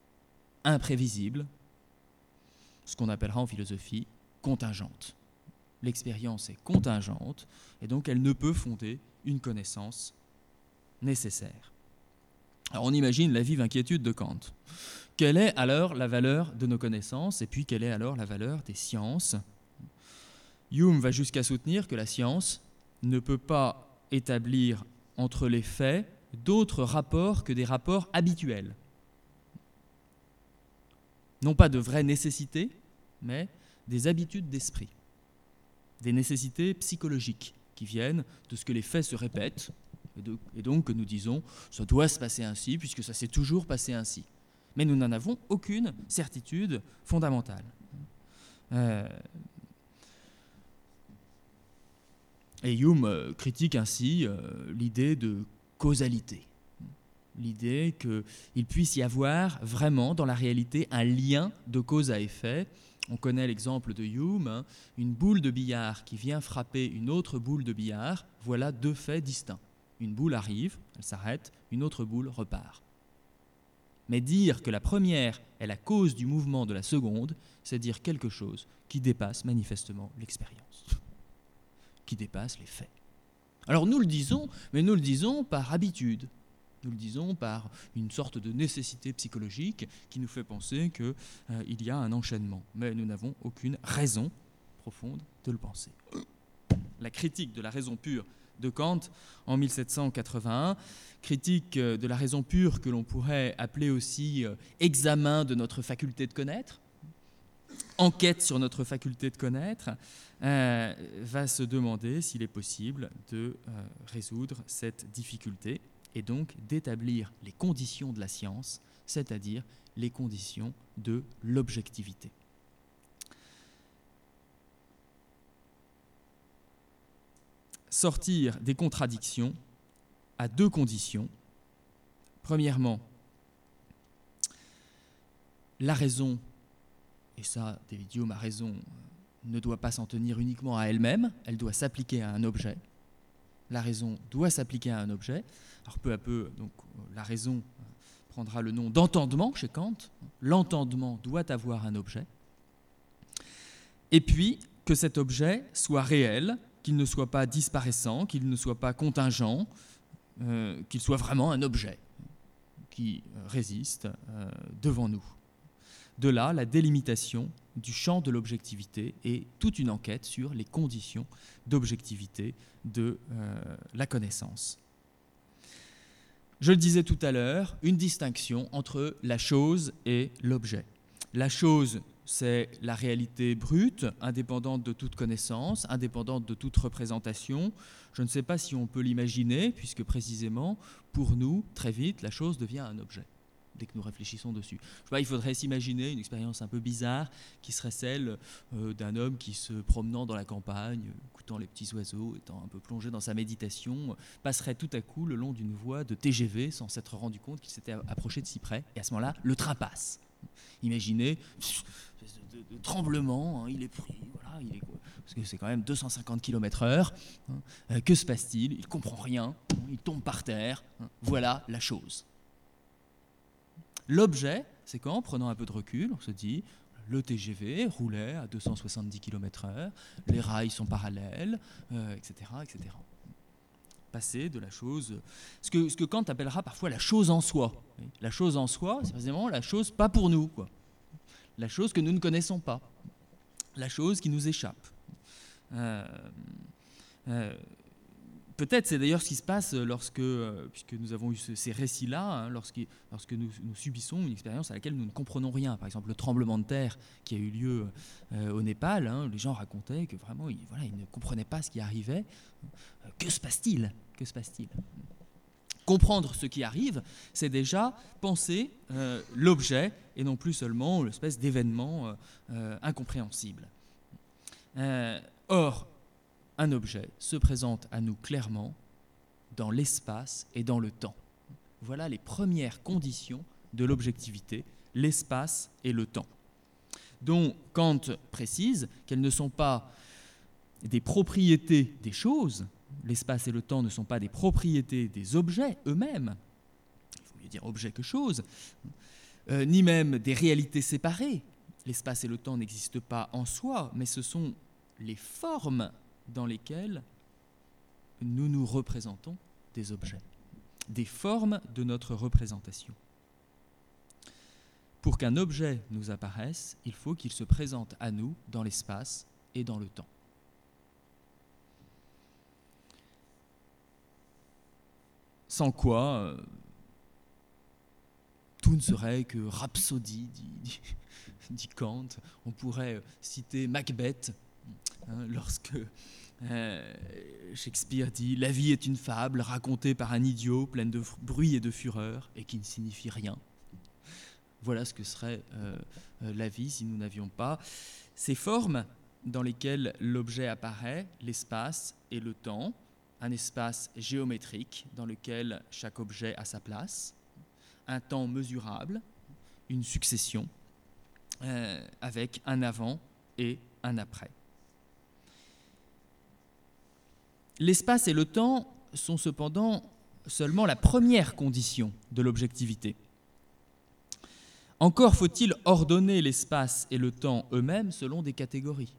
imprévisible, ce qu'on appellera en philosophie contingente. l'expérience est contingente, et donc elle ne peut fonder une connaissance nécessaire. Alors on imagine la vive inquiétude de Kant. Quelle est alors la valeur de nos connaissances, et puis quelle est alors la valeur des sciences ? Hume va jusqu'à soutenir que la science ne peut pas établir entre les faits d'autres rapports que des rapports habituels. Non pas de vraies nécessités, mais des habitudes d'esprit, des nécessités psychologiques qui viennent de ce que les faits se répètent, et, de, et donc que nous disons « ça doit se passer ainsi, puisque ça s'est toujours passé ainsi ». Mais nous n'en avons aucune certitude fondamentale. Euh, et Hume euh, critique ainsi euh, l'idée de causalité, l'idée qu'il puisse y avoir vraiment dans la réalité un lien de cause à effet. On connaît l'exemple de Hume, hein, une boule de billard qui vient frapper une autre boule de billard, voilà deux faits distincts. Une boule arrive, elle s'arrête, une autre boule repart. Mais dire que la première est la cause du mouvement de la seconde, c'est dire quelque chose qui dépasse manifestement l'expérience, qui dépasse les faits. Alors nous le disons, mais nous le disons par habitude. Nous le disons par une sorte de nécessité psychologique qui nous fait penser qu'il euh, y a un enchaînement. Mais nous n'avons aucune raison profonde de le penser. La critique de la raison pure de Kant en mille sept cent quatre-vingt-un, critique de la raison pure que l'on pourrait appeler aussi euh, examen de notre faculté de connaître, enquête sur notre faculté de connaître, euh, va se demander s'il est possible de euh, résoudre cette difficulté et donc d'établir les conditions de la science, c'est-à-dire les conditions de l'objectivité. Sortir des contradictions à deux conditions. Premièrement, la raison, et ça, David Hume a raison, ne doit pas s'en tenir uniquement à elle-même, elle doit s'appliquer à un objet. La raison doit s'appliquer à un objet. Alors peu à peu, donc, la raison prendra le nom d'entendement chez Kant. L'entendement doit avoir un objet. Et puis, que cet objet soit réel, qu'il ne soit pas disparaissant, qu'il ne soit pas contingent, euh, qu'il soit vraiment un objet qui résiste euh, devant nous. De là, la délimitation du champ de l'objectivité et toute une enquête sur les conditions d'objectivité de euh, la connaissance. Je le disais tout à l'heure, une distinction entre la chose et l'objet. La chose, c'est la réalité brute, indépendante de toute connaissance, indépendante de toute représentation. Je ne sais pas si on peut l'imaginer, puisque précisément, pour nous, très vite, la chose devient un objet, dès que nous réfléchissons dessus. Je sais pas, il faudrait s'imaginer une expérience un peu bizarre, qui serait celle euh, d'un homme qui, se promenant dans la campagne, écoutant les petits oiseaux, étant un peu plongé dans sa méditation, passerait tout à coup le long d'une voie de T G V sans s'être rendu compte qu'il s'était approché de si près, et à ce moment-là, le train passe. Imaginez, de, de, de tremblement, hein, il est pris, voilà, il est, parce que c'est quand même deux cent cinquante kilomètres heure. Hein, euh, que se passe-t-il ? Il ne comprend rien, hein, il tombe par terre. Hein, voilà la chose. L'objet, c'est quand, prenant un peu de recul, on se dit, le T G V roulait à deux cent soixante-dix kilomètres heure, les rails sont parallèles, euh, et cetera, et cetera. Passer de la chose, ce que, ce que Kant appellera parfois la chose en soi. La chose en soi, c'est précisément la chose pas pour nous, quoi. La chose que nous ne connaissons pas, la chose qui nous échappe. Euh, euh, peut-être c'est d'ailleurs ce qui se passe lorsque, euh, puisque nous avons eu ce, ces récits-là, hein, lorsque, lorsque nous, nous subissons une expérience à laquelle nous ne comprenons rien. Par exemple, le tremblement de terre qui a eu lieu euh, au Népal, hein, les gens racontaient que vraiment, ils, voilà, ils ne comprenaient pas ce qui arrivait. Euh, que se passe-t-il ? Que se passe-t-il ? Comprendre ce qui arrive, c'est déjà penser euh, l'objet et non plus seulement l'espèce d'événement euh, euh, incompréhensible. Euh, or, un objet se présente à nous clairement dans l'espace et dans le temps. Voilà les premières conditions de l'objectivité, l'espace et le temps, dont Kant précise qu'elles ne sont pas des propriétés des choses. L'espace et le temps ne sont pas des propriétés des objets eux-mêmes, il faut mieux dire objet que chose, euh, ni même des réalités séparées. L'espace et le temps n'existent pas en soi, mais ce sont les formes dans lesquelles nous nous représentons des objets, des formes de notre représentation. Pour qu'un objet nous apparaisse, il faut qu'il se présente à nous dans l'espace et dans le temps. Sans quoi, euh, tout ne serait que rhapsodie, dit, dit, dit Kant. On pourrait citer Macbeth, hein, lorsque euh, Shakespeare dit « La vie est une fable racontée par un idiot, pleine de bruit et de fureur, et qui ne signifie rien. » Voilà ce que serait euh, la vie si nous n'avions pas ces formes dans lesquelles l'objet apparaît, l'espace et le temps, un espace géométrique dans lequel chaque objet a sa place, un temps mesurable, une succession, euh, avec un avant et un après. L'espace et le temps sont cependant seulement la première condition de l'objectivité. Encore faut-il ordonner l'espace et le temps eux-mêmes selon des catégories.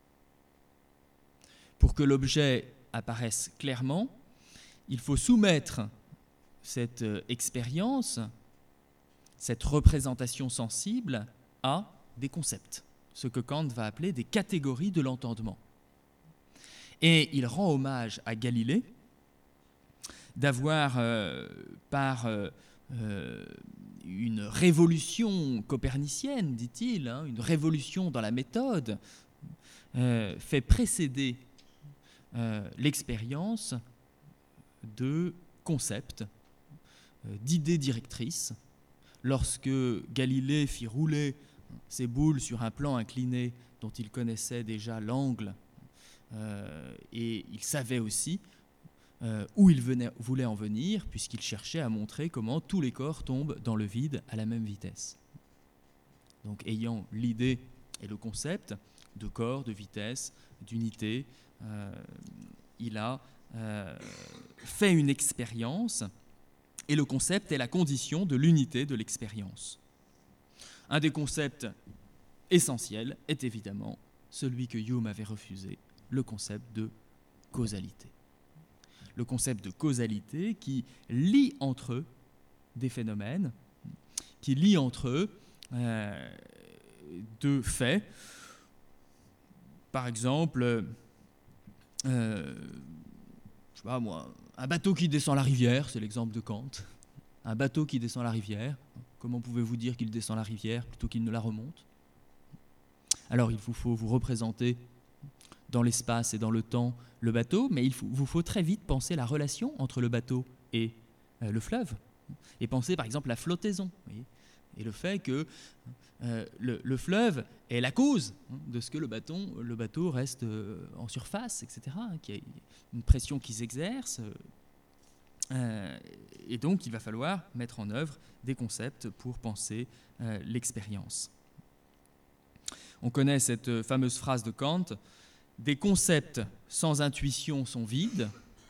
Pour que l'objet apparaisse clairement, il faut soumettre cette expérience, cette représentation sensible à des concepts, ce que Kant va appeler des catégories de l'entendement. Et il rend hommage à Galilée d'avoir, euh, par euh, euh, une révolution copernicienne, dit-il, hein, une révolution dans la méthode, euh, fait précéder euh, l'expérience de concepts, euh, d'idées directrices. Lorsque Galilée fit rouler ses boules sur un plan incliné dont il connaissait déjà l'angle, euh, et il savait aussi Euh, où il venait, voulait en venir, puisqu'il cherchait à montrer comment tous les corps tombent dans le vide à la même vitesse. Donc, ayant l'idée et le concept de corps, de vitesse, d'unité, euh, il a euh, fait une expérience, et le concept est la condition de l'unité de l'expérience. Un des concepts essentiels est évidemment celui que Hume avait refusé, le concept de causalité. Le concept de causalité qui lie entre eux des phénomènes, qui lie entre eux euh, deux faits. Par exemple, euh, je sais pas moi, un bateau qui descend la rivière, c'est l'exemple de Kant. Un bateau qui descend la rivière, comment pouvez-vous dire qu'il descend la rivière plutôt qu'il ne la remonte? Alors il vous faut vous représenter dans l'espace et dans le temps le bateau, mais il faut, vous faut très vite penser la relation entre le bateau et euh, le fleuve, et penser par exemple la flottaison, oui, et le fait que euh, le, le fleuve est la cause hein, de ce que le bateau, le bateau reste euh, en surface, et cetera, hein, qu'il y a une pression qui s'exerce, euh, et donc il va falloir mettre en œuvre des concepts pour penser euh, l'expérience. On connaît cette fameuse phrase de Kant: des concepts sans intuition sont vides,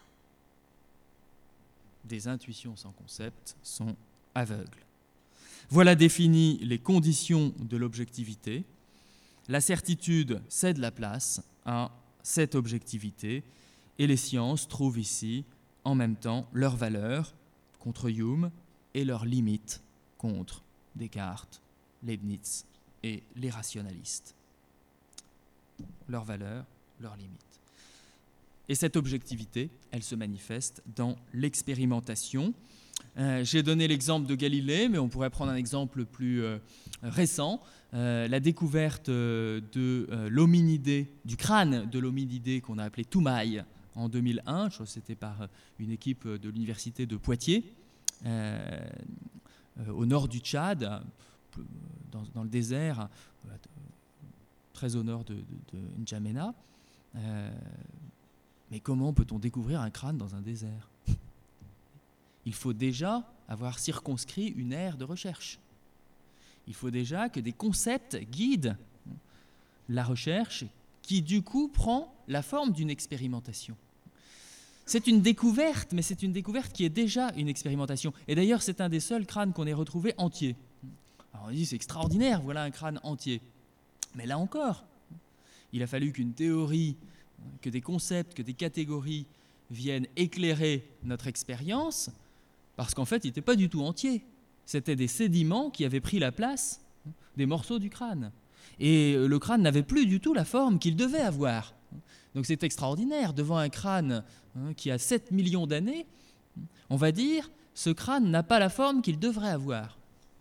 des intuitions sans concept sont aveugles. Voilà définies les conditions de l'objectivité. La certitude cède la place à cette objectivité, et les sciences trouvent ici en même temps leur valeur contre Hume et leurs limites contre Descartes, Leibniz et les rationalistes. Leur valeur, leurs limites. Et cette objectivité, elle se manifeste dans l'expérimentation. Euh, j'ai donné l'exemple de Galilée, mais on pourrait prendre un exemple plus euh, récent, euh, la découverte euh, de euh, l'hominidé, du crâne de l'hominidé qu'on a appelé Toumaï en deux mille un, je crois que c'était par une équipe de l'université de Poitiers, euh, euh, au nord du Tchad, dans, dans le désert, euh, très au nord de, de, de N'Djamena. Euh, mais comment peut-on découvrir un crâne dans un désert? Il faut déjà avoir circonscrit une aire de recherche. Il faut déjà que des concepts guident la recherche qui, du coup, prend la forme d'une expérimentation. C'est une découverte, mais c'est une découverte qui est déjà une expérimentation. Et d'ailleurs, c'est un des seuls crânes qu'on ait retrouvé entier. Alors on dit, c'est extraordinaire, voilà un crâne entier. Mais là encore, il a fallu qu'une théorie, que des concepts, que des catégories viennent éclairer notre expérience, parce qu'en fait, il n'était pas du tout entier. C'était des sédiments qui avaient pris la place des morceaux du crâne. Et le crâne n'avait plus du tout la forme qu'il devait avoir. Donc c'est extraordinaire, devant un crâne hein, qui a sept millions d'années, on va dire, ce crâne n'a pas la forme qu'il devrait avoir.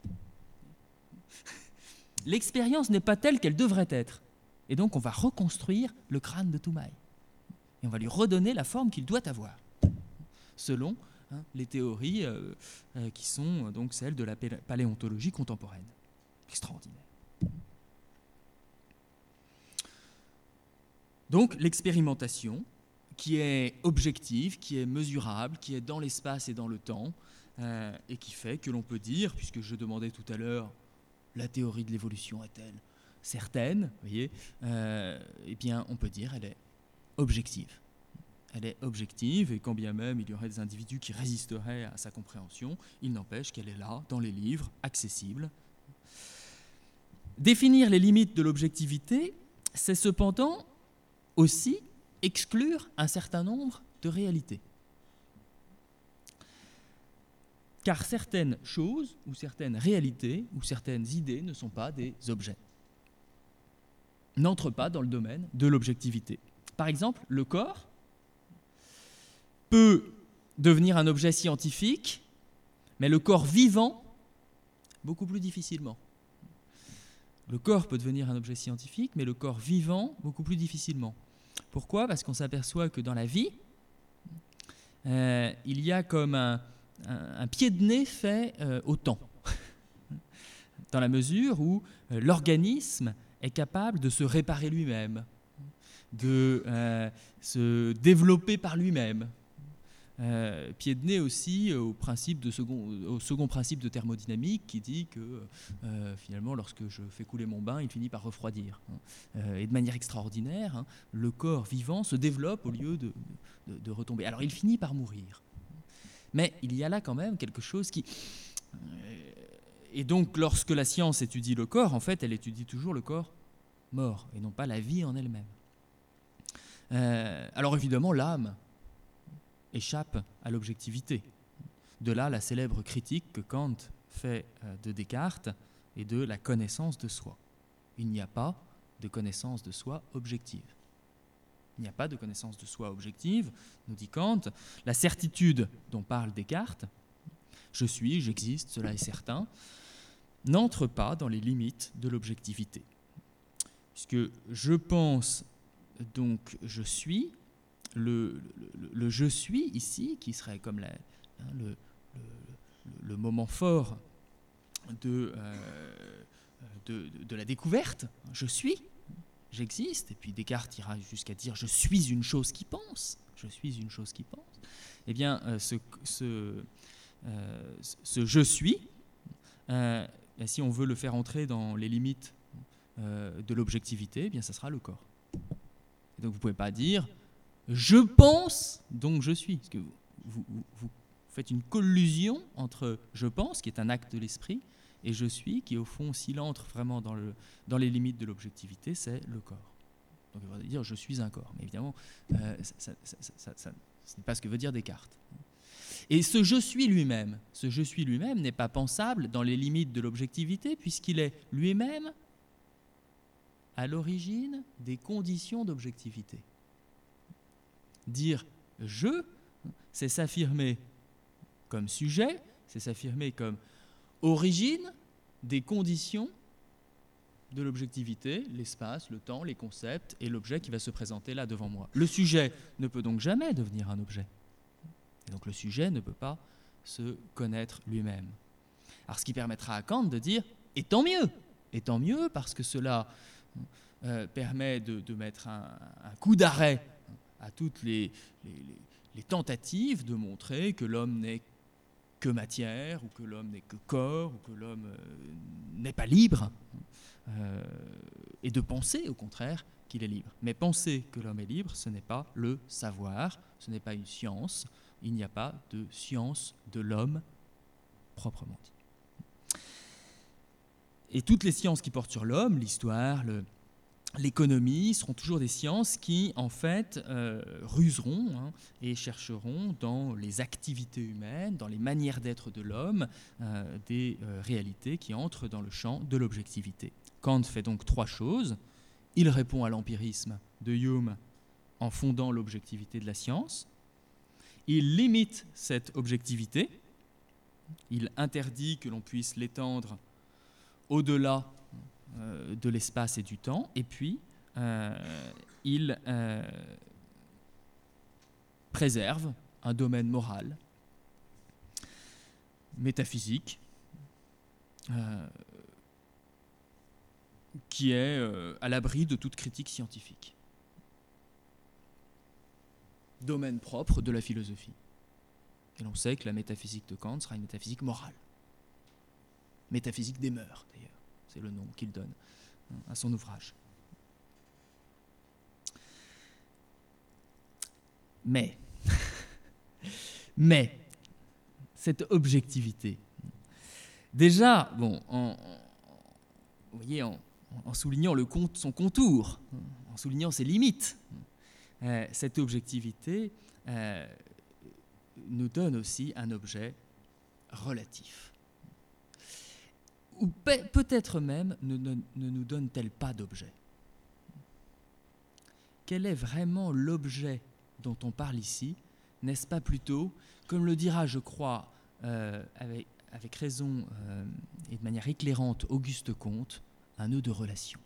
L'expérience n'est pas telle qu'elle devrait être. Et donc on va reconstruire le crâne de Toumaï. Et on va lui redonner la forme qu'il doit avoir, selon hein, les théories euh, euh, qui sont donc celles de la paléontologie contemporaine. Extraordinaire. Donc l'expérimentation, qui est objective, qui est mesurable, qui est dans l'espace et dans le temps, euh, et qui fait que l'on peut dire, puisque je demandais tout à l'heure, la théorie de l'évolution est-elle certaine, vous voyez, euh, eh bien on peut dire elle est objective. Elle est objective, et quand bien même il y aurait des individus qui résisteraient à sa compréhension, il n'empêche qu'elle est là, dans les livres, accessible. Définir les limites de l'objectivité, c'est cependant aussi exclure un certain nombre de réalités. Car certaines choses, ou certaines réalités, ou certaines idées ne sont pas des objets, n'entrent pas dans le domaine de l'objectivité. Par exemple, le corps peut devenir un objet scientifique, mais le corps vivant, beaucoup plus difficilement. Le corps peut devenir un objet scientifique, mais le corps vivant, beaucoup plus difficilement. Pourquoi ? Parce qu'on s'aperçoit que dans la vie, euh, il y a comme un, un, un pied de nez fait euh, au temps, dans la mesure où euh, l'organisme est capable de se réparer lui-même, de euh, se développer par lui-même. Euh, pied de nez aussi au, principe de second, au second principe de thermodynamique qui dit que euh, finalement lorsque je fais couler mon bain il finit par refroidir hein. euh, et de manière extraordinaire hein, le corps vivant se développe au lieu de, de, de retomber. Alors il finit par mourir, mais il y a là quand même quelque chose qui euh, et donc lorsque la science étudie le corps, en fait elle étudie toujours le corps mort et non pas la vie en elle-même. Euh, alors évidemment l'âme échappe à l'objectivité. De là la célèbre critique que Kant fait de Descartes et de la connaissance de soi. Il n'y a pas de connaissance de soi objective. Il n'y a pas de connaissance de soi objective, nous dit Kant. La certitude dont parle Descartes, je suis, j'existe, cela est certain, n'entre pas dans les limites de l'objectivité. Puisque je pense, donc je suis, Le, le, le je suis ici, qui serait comme la, hein, le, le, le moment fort de, euh, de, de, de la découverte, je suis, j'existe, et puis Descartes ira jusqu'à dire je suis une chose qui pense, je suis une chose qui pense, eh bien euh, ce, ce, euh, ce je suis, euh, si on veut le faire entrer dans les limites euh, de l'objectivité, eh bien ça sera le corps. Et donc vous ne pouvez pas dire je pense, donc je suis. Parce que vous, vous, vous faites une collusion entre je pense, qui est un acte de l'esprit, et je suis, qui au fond, s'il entre vraiment dans, le, dans les limites de l'objectivité, c'est le corps. Donc il faudrait dire je suis un corps. Mais évidemment, euh, ça, ça, ça, ça, ça, ce n'est pas ce que veut dire Descartes. Et ce je suis lui-même, ce je suis lui-même n'est pas pensable dans les limites de l'objectivité, puisqu'il est lui-même à l'origine des conditions d'objectivité. Dire « je », c'est s'affirmer comme sujet, c'est s'affirmer comme origine des conditions de l'objectivité, l'espace, le temps, les concepts et l'objet qui va se présenter là devant moi. Le sujet ne peut donc jamais devenir un objet. Et donc le sujet ne peut pas se connaître lui-même. Alors ce qui permettra à Kant de dire « et tant mieux !» Et tant mieux parce que cela euh, permet de, de mettre un, un coup d'arrêt à toutes les, les, les tentatives de montrer que l'homme n'est que matière, ou que l'homme n'est que corps, ou que l'homme euh, n'est pas libre, euh, et de penser au contraire qu'il est libre. Mais penser que l'homme est libre, ce n'est pas le savoir, ce n'est pas une science, il n'y a pas de science de l'homme proprement dit. Et toutes les sciences qui portent sur l'homme, l'histoire, le, l'économie seront toujours des sciences qui, en fait, euh, ruseront hein, et chercheront dans les activités humaines, dans les manières d'être de l'homme, euh, des euh, réalités qui entrent dans le champ de l'objectivité. Kant fait donc trois choses. Il répond à l'empirisme de Hume en fondant l'objectivité de la science. Il limite cette objectivité. Il interdit que l'on puisse l'étendre au-delà euh, de l'espace et du temps. Et puis, euh, il euh, préserve un domaine moral, métaphysique, euh, qui est euh, à l'abri de toute critique scientifique. Domaine propre de la philosophie. Et l'on sait que la métaphysique de Kant sera une métaphysique morale. Métaphysique des mœurs, d'ailleurs. C'est le nom qu'il donne à son ouvrage. Mais, mais, cette objectivité, déjà, bon, en, en, vous voyez, en, en soulignant le, son contour, en soulignant ses limites, euh, cette objectivité euh, nous donne aussi un objet relatif. Ou pe- peut-être même ne, ne, ne nous donne-t-elle pas d'objet. Quel est vraiment l'objet dont on parle ici? N'est-ce pas plutôt, comme le dira, je crois, euh, avec, avec raison euh, et de manière éclairante Auguste Comte, un nœud de relation?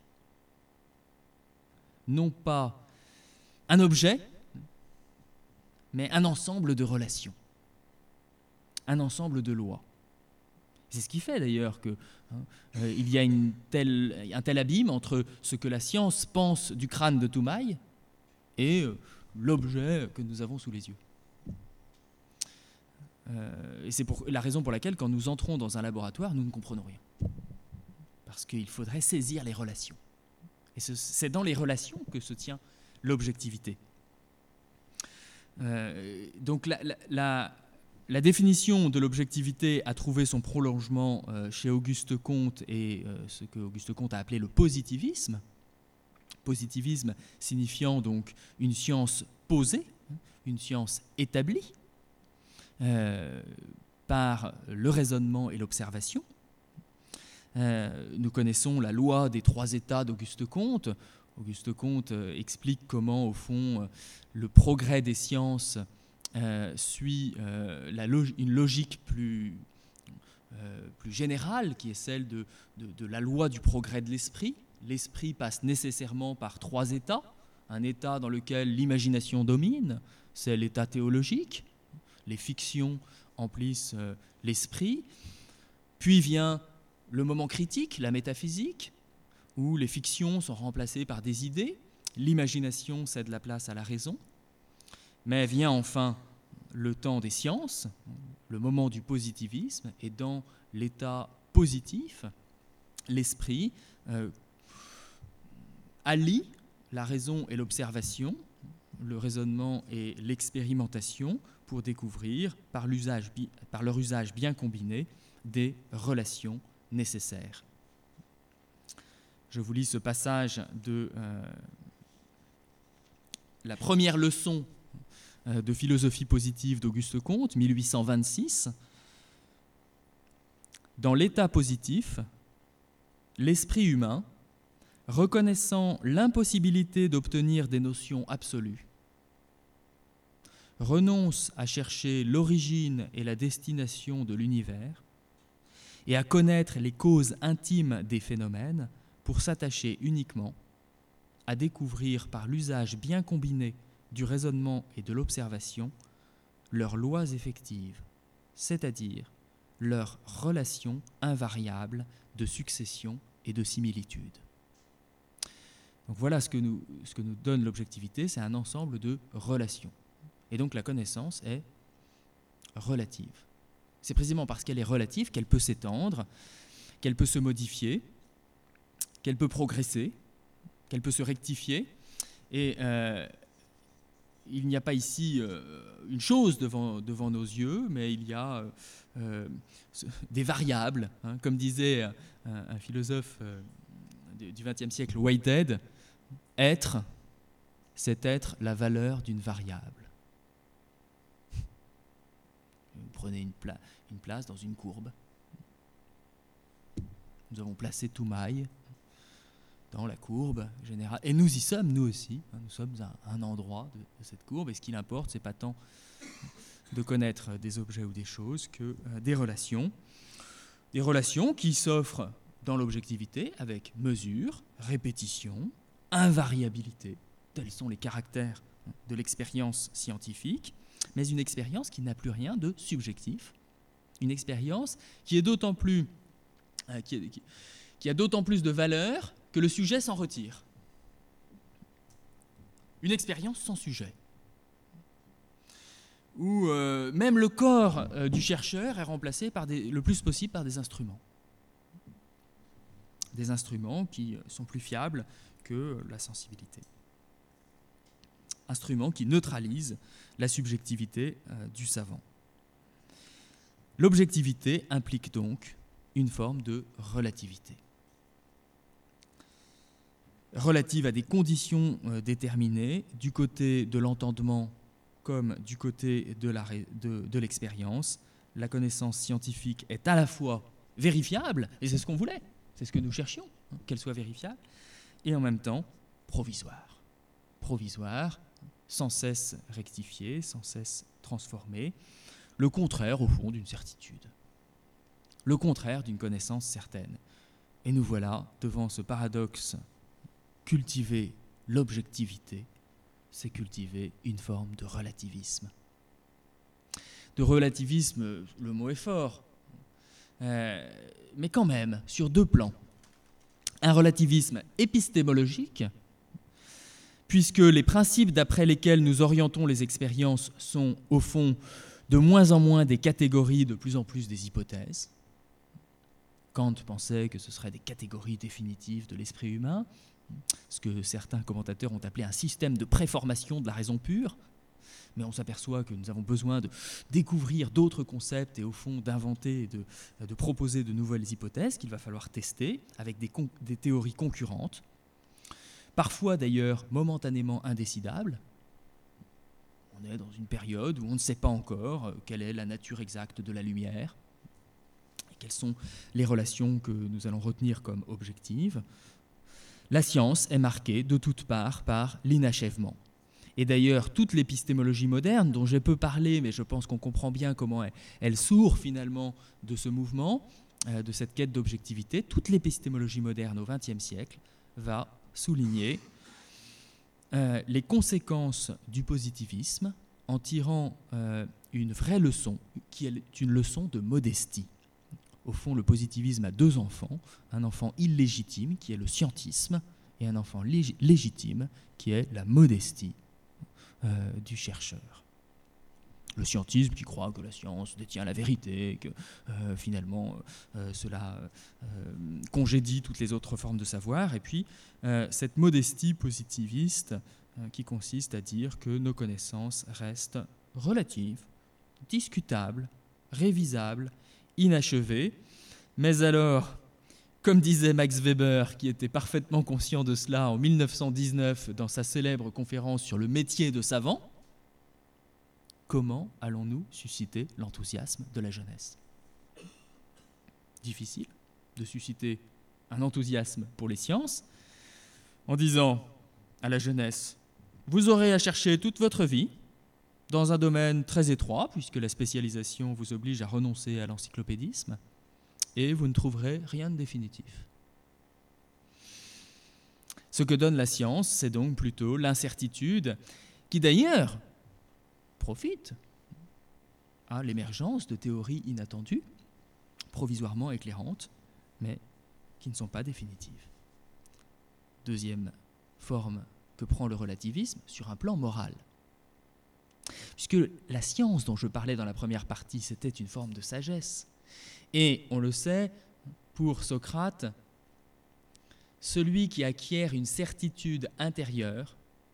Non pas un objet, mais un ensemble de relations, un ensemble de lois. C'est ce qui fait d'ailleurs qu'il hein, euh, y a une telle, un tel abîme entre ce que la science pense du crâne de Toumaï et euh, l'objet que nous avons sous les yeux. Euh, et c'est pour, la raison pour laquelle, quand nous entrons dans un laboratoire, nous ne comprenons rien. Parce qu'il faudrait saisir les relations. Et ce, c'est dans les relations que se tient l'objectivité. Euh, donc la, la, la, la définition de l'objectivité a trouvé son prolongement euh, chez Auguste Comte et euh, ce que Auguste Comte a appelé le positivisme. Positivisme signifiant donc une science posée, une science établie euh, par le raisonnement et l'observation. Euh, nous connaissons la loi des trois états d'Auguste Comte. Auguste Comte euh, explique comment, au fond, euh, le progrès des sciences euh, suit euh, la log- une logique plus, euh, plus générale, qui est celle de, de, de la loi du progrès de l'esprit. L'esprit passe nécessairement par trois états. Un état dans lequel l'imagination domine, c'est l'état théologique. Les fictions emplissent euh, l'esprit. Puis vient le moment critique, la métaphysique, où les fictions sont remplacées par des idées, l'imagination cède la place à la raison, mais vient enfin le temps des sciences, le moment du positivisme, et dans l'état positif, l'esprit euh, allie la raison et l'observation, le raisonnement et l'expérimentation, pour découvrir, par, l'usage, par leur usage bien combiné, des relations nécessaires. Je vous lis ce passage de euh, la première leçon euh, de philosophie positive d'Auguste Comte, mille huit cent vingt-six. Dans l'état positif, l'esprit humain, reconnaissant l'impossibilité d'obtenir des notions absolues, renonce à chercher l'origine et la destination de l'univers et à connaître les causes intimes des phénomènes pour s'attacher uniquement à découvrir par l'usage bien combiné du raisonnement et de l'observation leurs lois effectives, c'est-à-dire leurs relations invariables de succession et de similitude. Donc voilà ce que nous, ce que nous donne l'objectivité, c'est un ensemble de relations. Et donc la connaissance est relative. C'est précisément parce qu'elle est relative qu'elle peut s'étendre, qu'elle peut se modifier, qu'elle peut progresser, qu'elle peut se rectifier. Et euh, il n'y a pas ici euh, une chose devant, devant nos yeux, mais il y a euh, des variables. Hein, comme disait un, un philosophe euh, du vingtième siècle, Whitehead, être, c'est être la valeur d'une variable. Vous prenez une, pla- une place dans une courbe. Nous avons placé Toumaï dans la courbe générale. Et nous y sommes, nous aussi. Nous sommes à un endroit de, de cette courbe. Et ce qu'il importe, ce n'est pas tant de connaître des objets ou des choses que euh, des relations. Des relations qui s'offrent dans l'objectivité avec mesure, répétition, invariabilité. Tels sont les caractères de l'expérience scientifique, mais une expérience qui n'a plus rien de subjectif. Une expérience qui est d'autant plus, euh, qui, est, qui, qui a d'autant plus de valeur que le sujet s'en retire. Une expérience sans sujet, où euh, même le corps euh, du chercheur est remplacé par des, le plus possible par des instruments. Des instruments qui sont plus fiables que la sensibilité. Instruments qui neutralisent la subjectivité euh, du savant. L'objectivité implique donc une forme de relativité. Relative à des conditions euh, déterminées du côté de l'entendement comme du côté de, la, de, de l'expérience. La connaissance scientifique est à la fois vérifiable, et c'est ce qu'on voulait, c'est ce que nous cherchions, hein, qu'elle soit vérifiable, et en même temps provisoire. Provisoire, sans cesse rectifiée, sans cesse transformée, le contraire au fond d'une certitude, le contraire d'une connaissance certaine. Et nous voilà devant ce paradoxe: cultiver l'objectivité, c'est cultiver une forme de relativisme. De relativisme, le mot est fort, euh, mais quand même, sur deux plans. Un relativisme épistémologique, puisque les principes d'après lesquels nous orientons les expériences sont, au fond, de moins en moins des catégories, de plus en plus des hypothèses. Kant pensait que ce seraient des catégories définitives de l'esprit humain, ce que certains commentateurs ont appelé un système de préformation de la raison pure, mais on s'aperçoit que nous avons besoin de découvrir d'autres concepts et au fond d'inventer et de, de proposer de nouvelles hypothèses qu'il va falloir tester avec des, con- des théories concurrentes, parfois d'ailleurs momentanément indécidables. On est dans une période où on ne sait pas encore quelle est la nature exacte de la lumière, et quelles sont les relations que nous allons retenir comme objectives. La science est marquée de toutes parts par l'inachèvement. Et d'ailleurs, toute l'épistémologie moderne, dont j'ai peu parlé, mais je pense qu'on comprend bien comment elle, elle sourd finalement de ce mouvement, euh, de cette quête d'objectivité, toute l'épistémologie moderne au vingtième siècle va souligner euh, les conséquences du positivisme en tirant euh, une vraie leçon, qui est une leçon de modestie. Au fond, le positivisme a deux enfants, un enfant illégitime qui est le scientisme et un enfant lég- légitime qui est la modestie euh, du chercheur. Le scientisme qui croit que la science détient la vérité, que euh, finalement euh, cela euh, congédie toutes les autres formes de savoir, et puis euh, cette modestie positiviste euh, qui consiste à dire que nos connaissances restent relatives, discutables, révisables, inachevé, mais alors, comme disait Max Weber, qui était parfaitement conscient de cela en mille neuf cent dix-neuf dans sa célèbre conférence sur le métier de savant, comment allons-nous susciter l'enthousiasme de la jeunesse ? Difficile de susciter un enthousiasme pour les sciences en disant à la jeunesse: vous aurez à chercher toute votre vie dans un domaine très étroit, puisque la spécialisation vous oblige à renoncer à l'encyclopédisme, et vous ne trouverez rien de définitif. Ce que donne la science, c'est donc plutôt l'incertitude, qui d'ailleurs profite à l'émergence de théories inattendues, provisoirement éclairantes, mais qui ne sont pas définitives. Deuxième forme que prend le relativisme sur un plan moral. Puisque la science dont je parlais dans la première partie, c'était une forme de sagesse. Et on le sait, pour Socrate, celui qui acquiert une certitude intérieure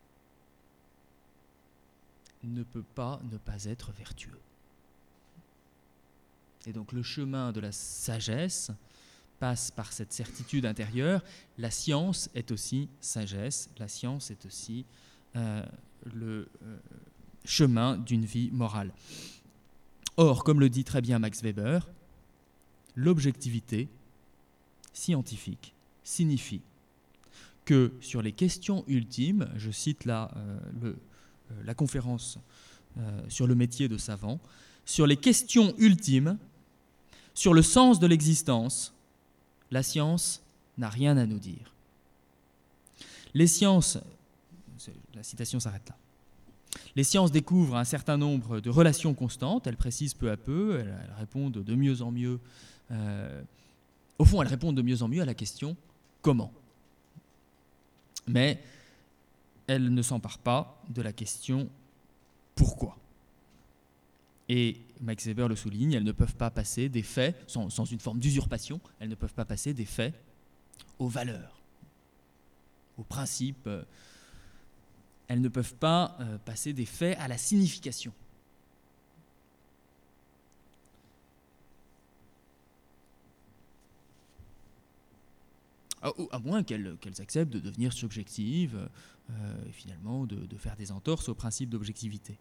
ne peut pas ne pas être vertueux. Et donc le chemin de la sagesse passe par cette certitude intérieure, la science est aussi sagesse, la science est aussi euh, le euh, chemin d'une vie morale. Or, comme le dit très bien Max Weber, l'objectivité scientifique signifie que sur les questions ultimes, je cite là euh, le, euh, la conférence euh, sur le métier de savant, sur les questions ultimes, sur le sens de l'existence, la science n'a rien à nous dire. Les sciences, la citation s'arrête là. Les sciences découvrent un certain nombre de relations constantes, elles précisent peu à peu, elles, elles répondent de mieux en mieux. Euh, au fond, elles répondent de mieux en mieux à la question « comment ?» Mais elles ne s'emparent pas de la question « pourquoi ?» Et Max Weber le souligne, elles ne peuvent pas passer des faits, sans, sans une forme d'usurpation, elles ne peuvent pas passer des faits aux valeurs, aux principes. Elles ne peuvent pas euh, passer des faits à la signification. À, à moins qu'elles, qu'elles acceptent de devenir subjectives euh, et finalement de, de faire des entorses au principe d'objectivité.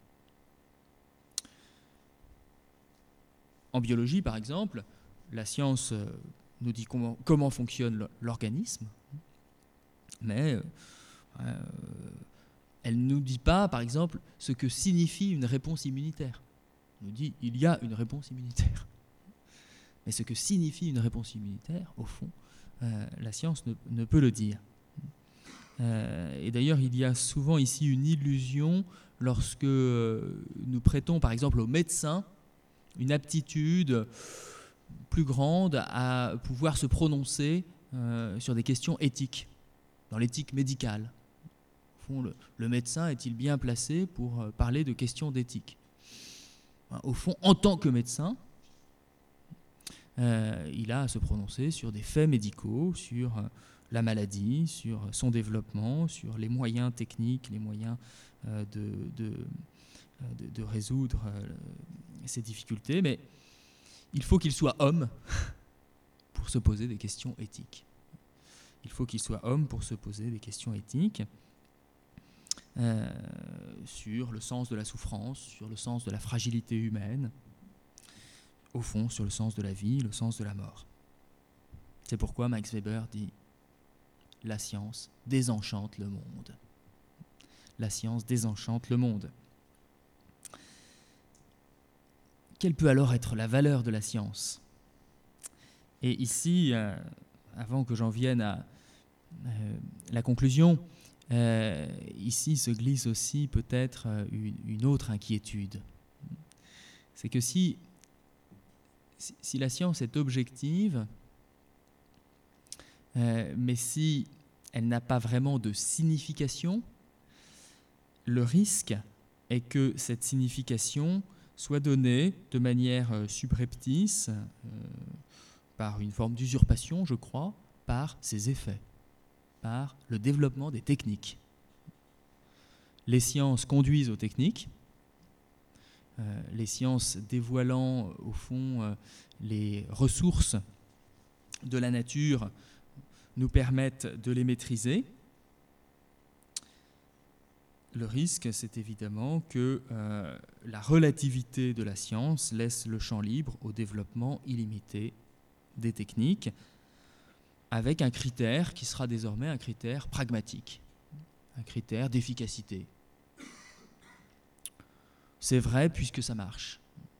En biologie, par exemple, la science euh, nous dit comment, comment fonctionne l'organisme, mais euh, euh, elle ne nous dit pas, par exemple, ce que signifie une réponse immunitaire. Elle nous dit il y a une réponse immunitaire. Mais ce que signifie une réponse immunitaire, au fond, euh, la science ne, ne peut le dire. Euh, et d'ailleurs, il y a souvent ici une illusion lorsque euh, nous prêtons, par exemple, aux médecins une aptitude plus grande à pouvoir se prononcer euh, sur des questions éthiques, dans l'éthique médicale. Au fond, le, le médecin est-il bien placé pour euh, parler de questions d'éthique ? Au fond, en tant que médecin, euh, il a à se prononcer sur des faits médicaux, sur euh, la maladie, sur son développement, sur les moyens techniques, les moyens euh, de, de, de, de résoudre euh, ces difficultés, mais il faut qu'il soit homme pour se poser des questions éthiques. Il faut qu'il soit homme pour se poser des questions éthiques euh, sur le sens de la souffrance, sur le sens de la fragilité humaine, au fond, sur le sens de la vie, le sens de la mort. C'est pourquoi Max Weber dit « La science désenchante le monde ». La science désenchante le monde. Quelle peut alors être la valeur de la science ? Et ici, euh, avant que j'en vienne à euh, la conclusion, euh, ici se glisse aussi peut-être une, une autre inquiétude. C'est que si, si la science est objective, euh, mais si elle n'a pas vraiment de signification, le risque est que cette signification soit donnée de manière euh, subreptice, euh, par une forme d'usurpation, je crois, par ses effets, par le développement des techniques. Les sciences conduisent aux techniques, euh, les sciences dévoilant au fond euh, les ressources de la nature nous permettent de les maîtriser. Le risque, c'est évidemment que euh, la relativité de la science laisse le champ libre au développement illimité des techniques, avec un critère qui sera désormais un critère pragmatique, un critère d'efficacité. C'est vrai puisque ça marche.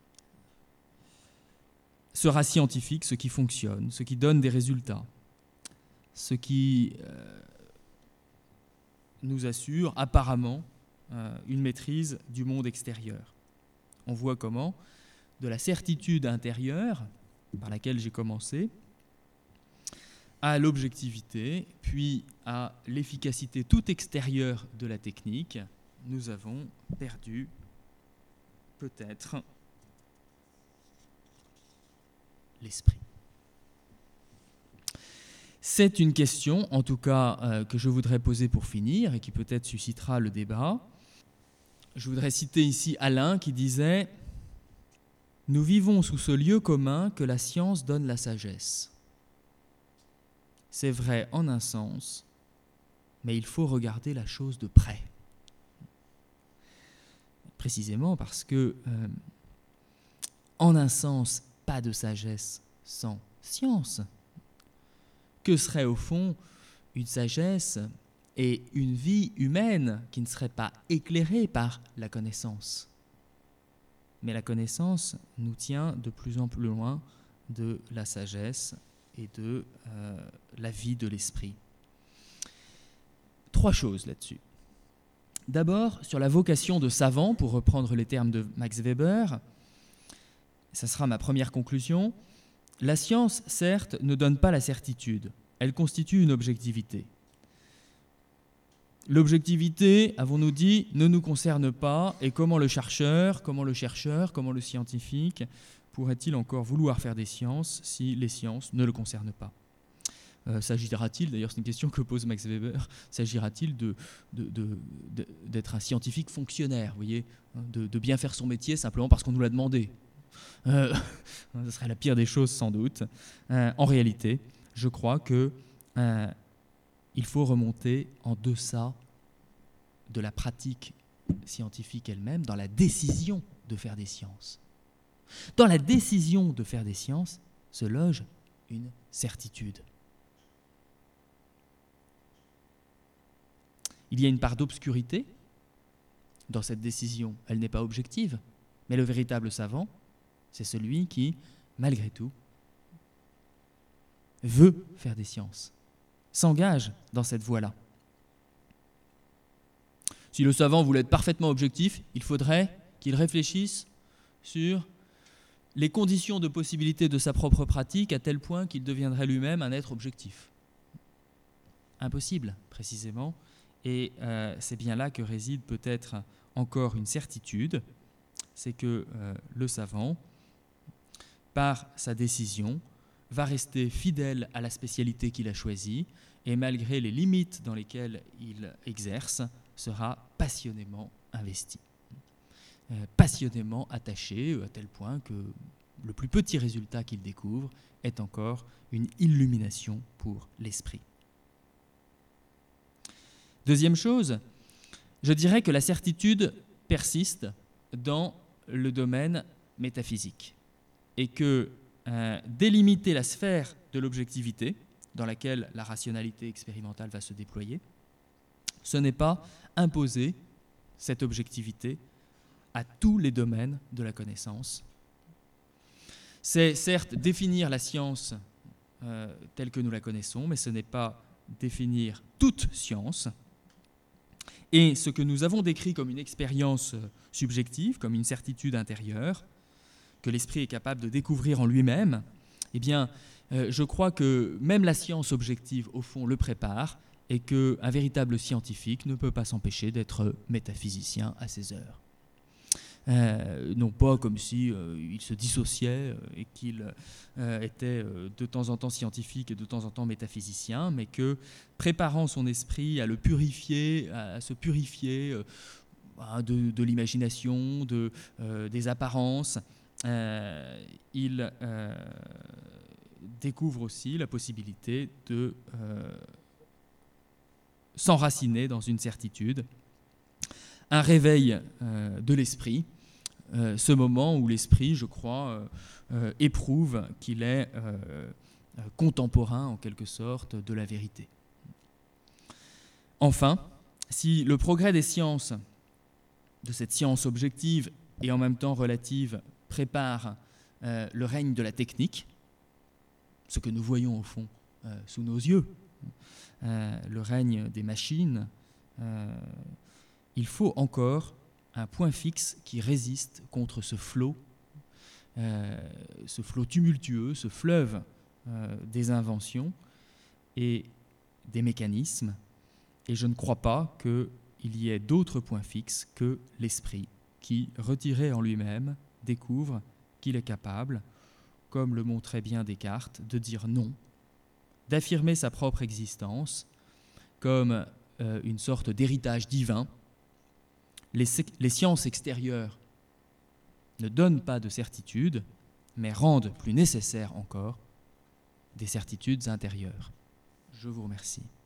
Sera scientifique ce qui fonctionne, ce qui donne des résultats, ce qui euh, nous assure apparemment euh, une maîtrise du monde extérieur. On voit comment, de la certitude intérieure, par laquelle j'ai commencé, à l'objectivité, puis à l'efficacité toute extérieure de la technique, nous avons perdu peut-être l'esprit. C'est une question, en tout cas, euh, que je voudrais poser pour finir et qui peut-être suscitera le débat. Je voudrais citer ici Alain qui disait « Nous vivons sous ce lieu commun que la science donne la sagesse. c'est vrai en un sens, mais il faut regarder la chose de près. Précisément parce que, euh, en un sens, pas de sagesse sans science. Que serait au fond une sagesse et une vie humaine qui ne serait pas éclairée par la connaissance? Mais la connaissance nous tient de plus en plus loin de la sagesse et de euh, la vie de l'esprit. Trois choses là-dessus. D'abord, sur la vocation de savant, pour reprendre les termes de Max Weber, ça sera ma première conclusion. La science, certes, ne donne pas la certitude. Elle constitue une objectivité. L'objectivité, avons-nous dit, ne nous concerne pas, et comment le chercheur, comment le chercheur, comment le scientifique pourrait-il encore vouloir faire des sciences si les sciences ne le concernent pas ? Euh, s'agira-t-il, d'ailleurs c'est une question que pose Max Weber, s'agira-t-il de, de, de, de, d'être un scientifique fonctionnaire, vous voyez, de, de bien faire son métier simplement parce qu'on nous l'a demandé ? euh, Ce serait la pire des choses sans doute. Euh, en réalité, je crois que euh, il faut remonter en deçà de la pratique scientifique elle-même, dans la décision de faire des sciences. Dans la décision de faire des sciences se loge une certitude. Il y a une part d'obscurité dans cette décision. Elle n'est pas objective, mais le véritable savant, c'est celui qui, malgré tout, veut faire des sciences, s'engage dans cette voie-là. Si le savant voulait être parfaitement objectif, il faudrait qu'il réfléchisse sur les conditions de possibilité de sa propre pratique à tel point qu'il deviendrait lui-même un être objectif. Impossible, précisément. Et euh, c'est bien là que réside peut-être encore une certitude, c'est que euh, le savant, par sa décision, va rester fidèle à la spécialité qu'il a choisie et malgré les limites dans lesquelles il exerce, sera passionnément investi, euh, passionnément attaché à tel point que le plus petit résultat qu'il découvre est encore une illumination pour l'esprit. Deuxième chose, je dirais que la certitude persiste dans le domaine métaphysique et que euh, délimiter la sphère de l'objectivité dans laquelle la rationalité expérimentale va se déployer, ce n'est pas imposer cette objectivité à tous les domaines de la connaissance. C'est certes définir la science euh, telle que nous la connaissons, mais ce n'est pas définir toute science. Et ce que nous avons décrit comme une expérience subjective, comme une certitude intérieure, que l'esprit est capable de découvrir en lui-même, eh bien, euh, je crois que même la science objective, au fond, le prépare, et qu'un véritable scientifique ne peut pas s'empêcher d'être métaphysicien à ses heures. Euh, non pas comme si euh, il se dissociait euh, et qu'il euh, était euh, de temps en temps scientifique et de temps en temps métaphysicien, mais que préparant son esprit à le purifier, à, à se purifier euh, de, de l'imagination, de, euh, des apparences, euh, il euh, découvre aussi la possibilité de euh, s'enraciner dans une certitude, un réveil euh, de l'esprit, euh, ce moment où l'esprit, je crois, euh, euh, éprouve qu'il est euh, contemporain, en quelque sorte, de la vérité. Enfin, si le progrès des sciences, de cette science objective et en même temps relative, prépare euh, le règne de la technique, ce que nous voyons au fond euh, sous nos yeux, euh, le règne des machines, euh, il faut encore un point fixe qui résiste contre ce flot, euh, ce flot tumultueux, ce fleuve euh, des inventions et des mécanismes. Et je ne crois pas qu'il y ait d'autres points fixes que l'esprit qui, retiré en lui-même, découvre qu'il est capable, comme le montrait bien Descartes, de dire non, d'affirmer sa propre existence comme euh, une sorte d'héritage divin. Les, les sciences extérieures ne donnent pas de certitude, mais rendent plus nécessaire encore des certitudes intérieures. Je vous remercie.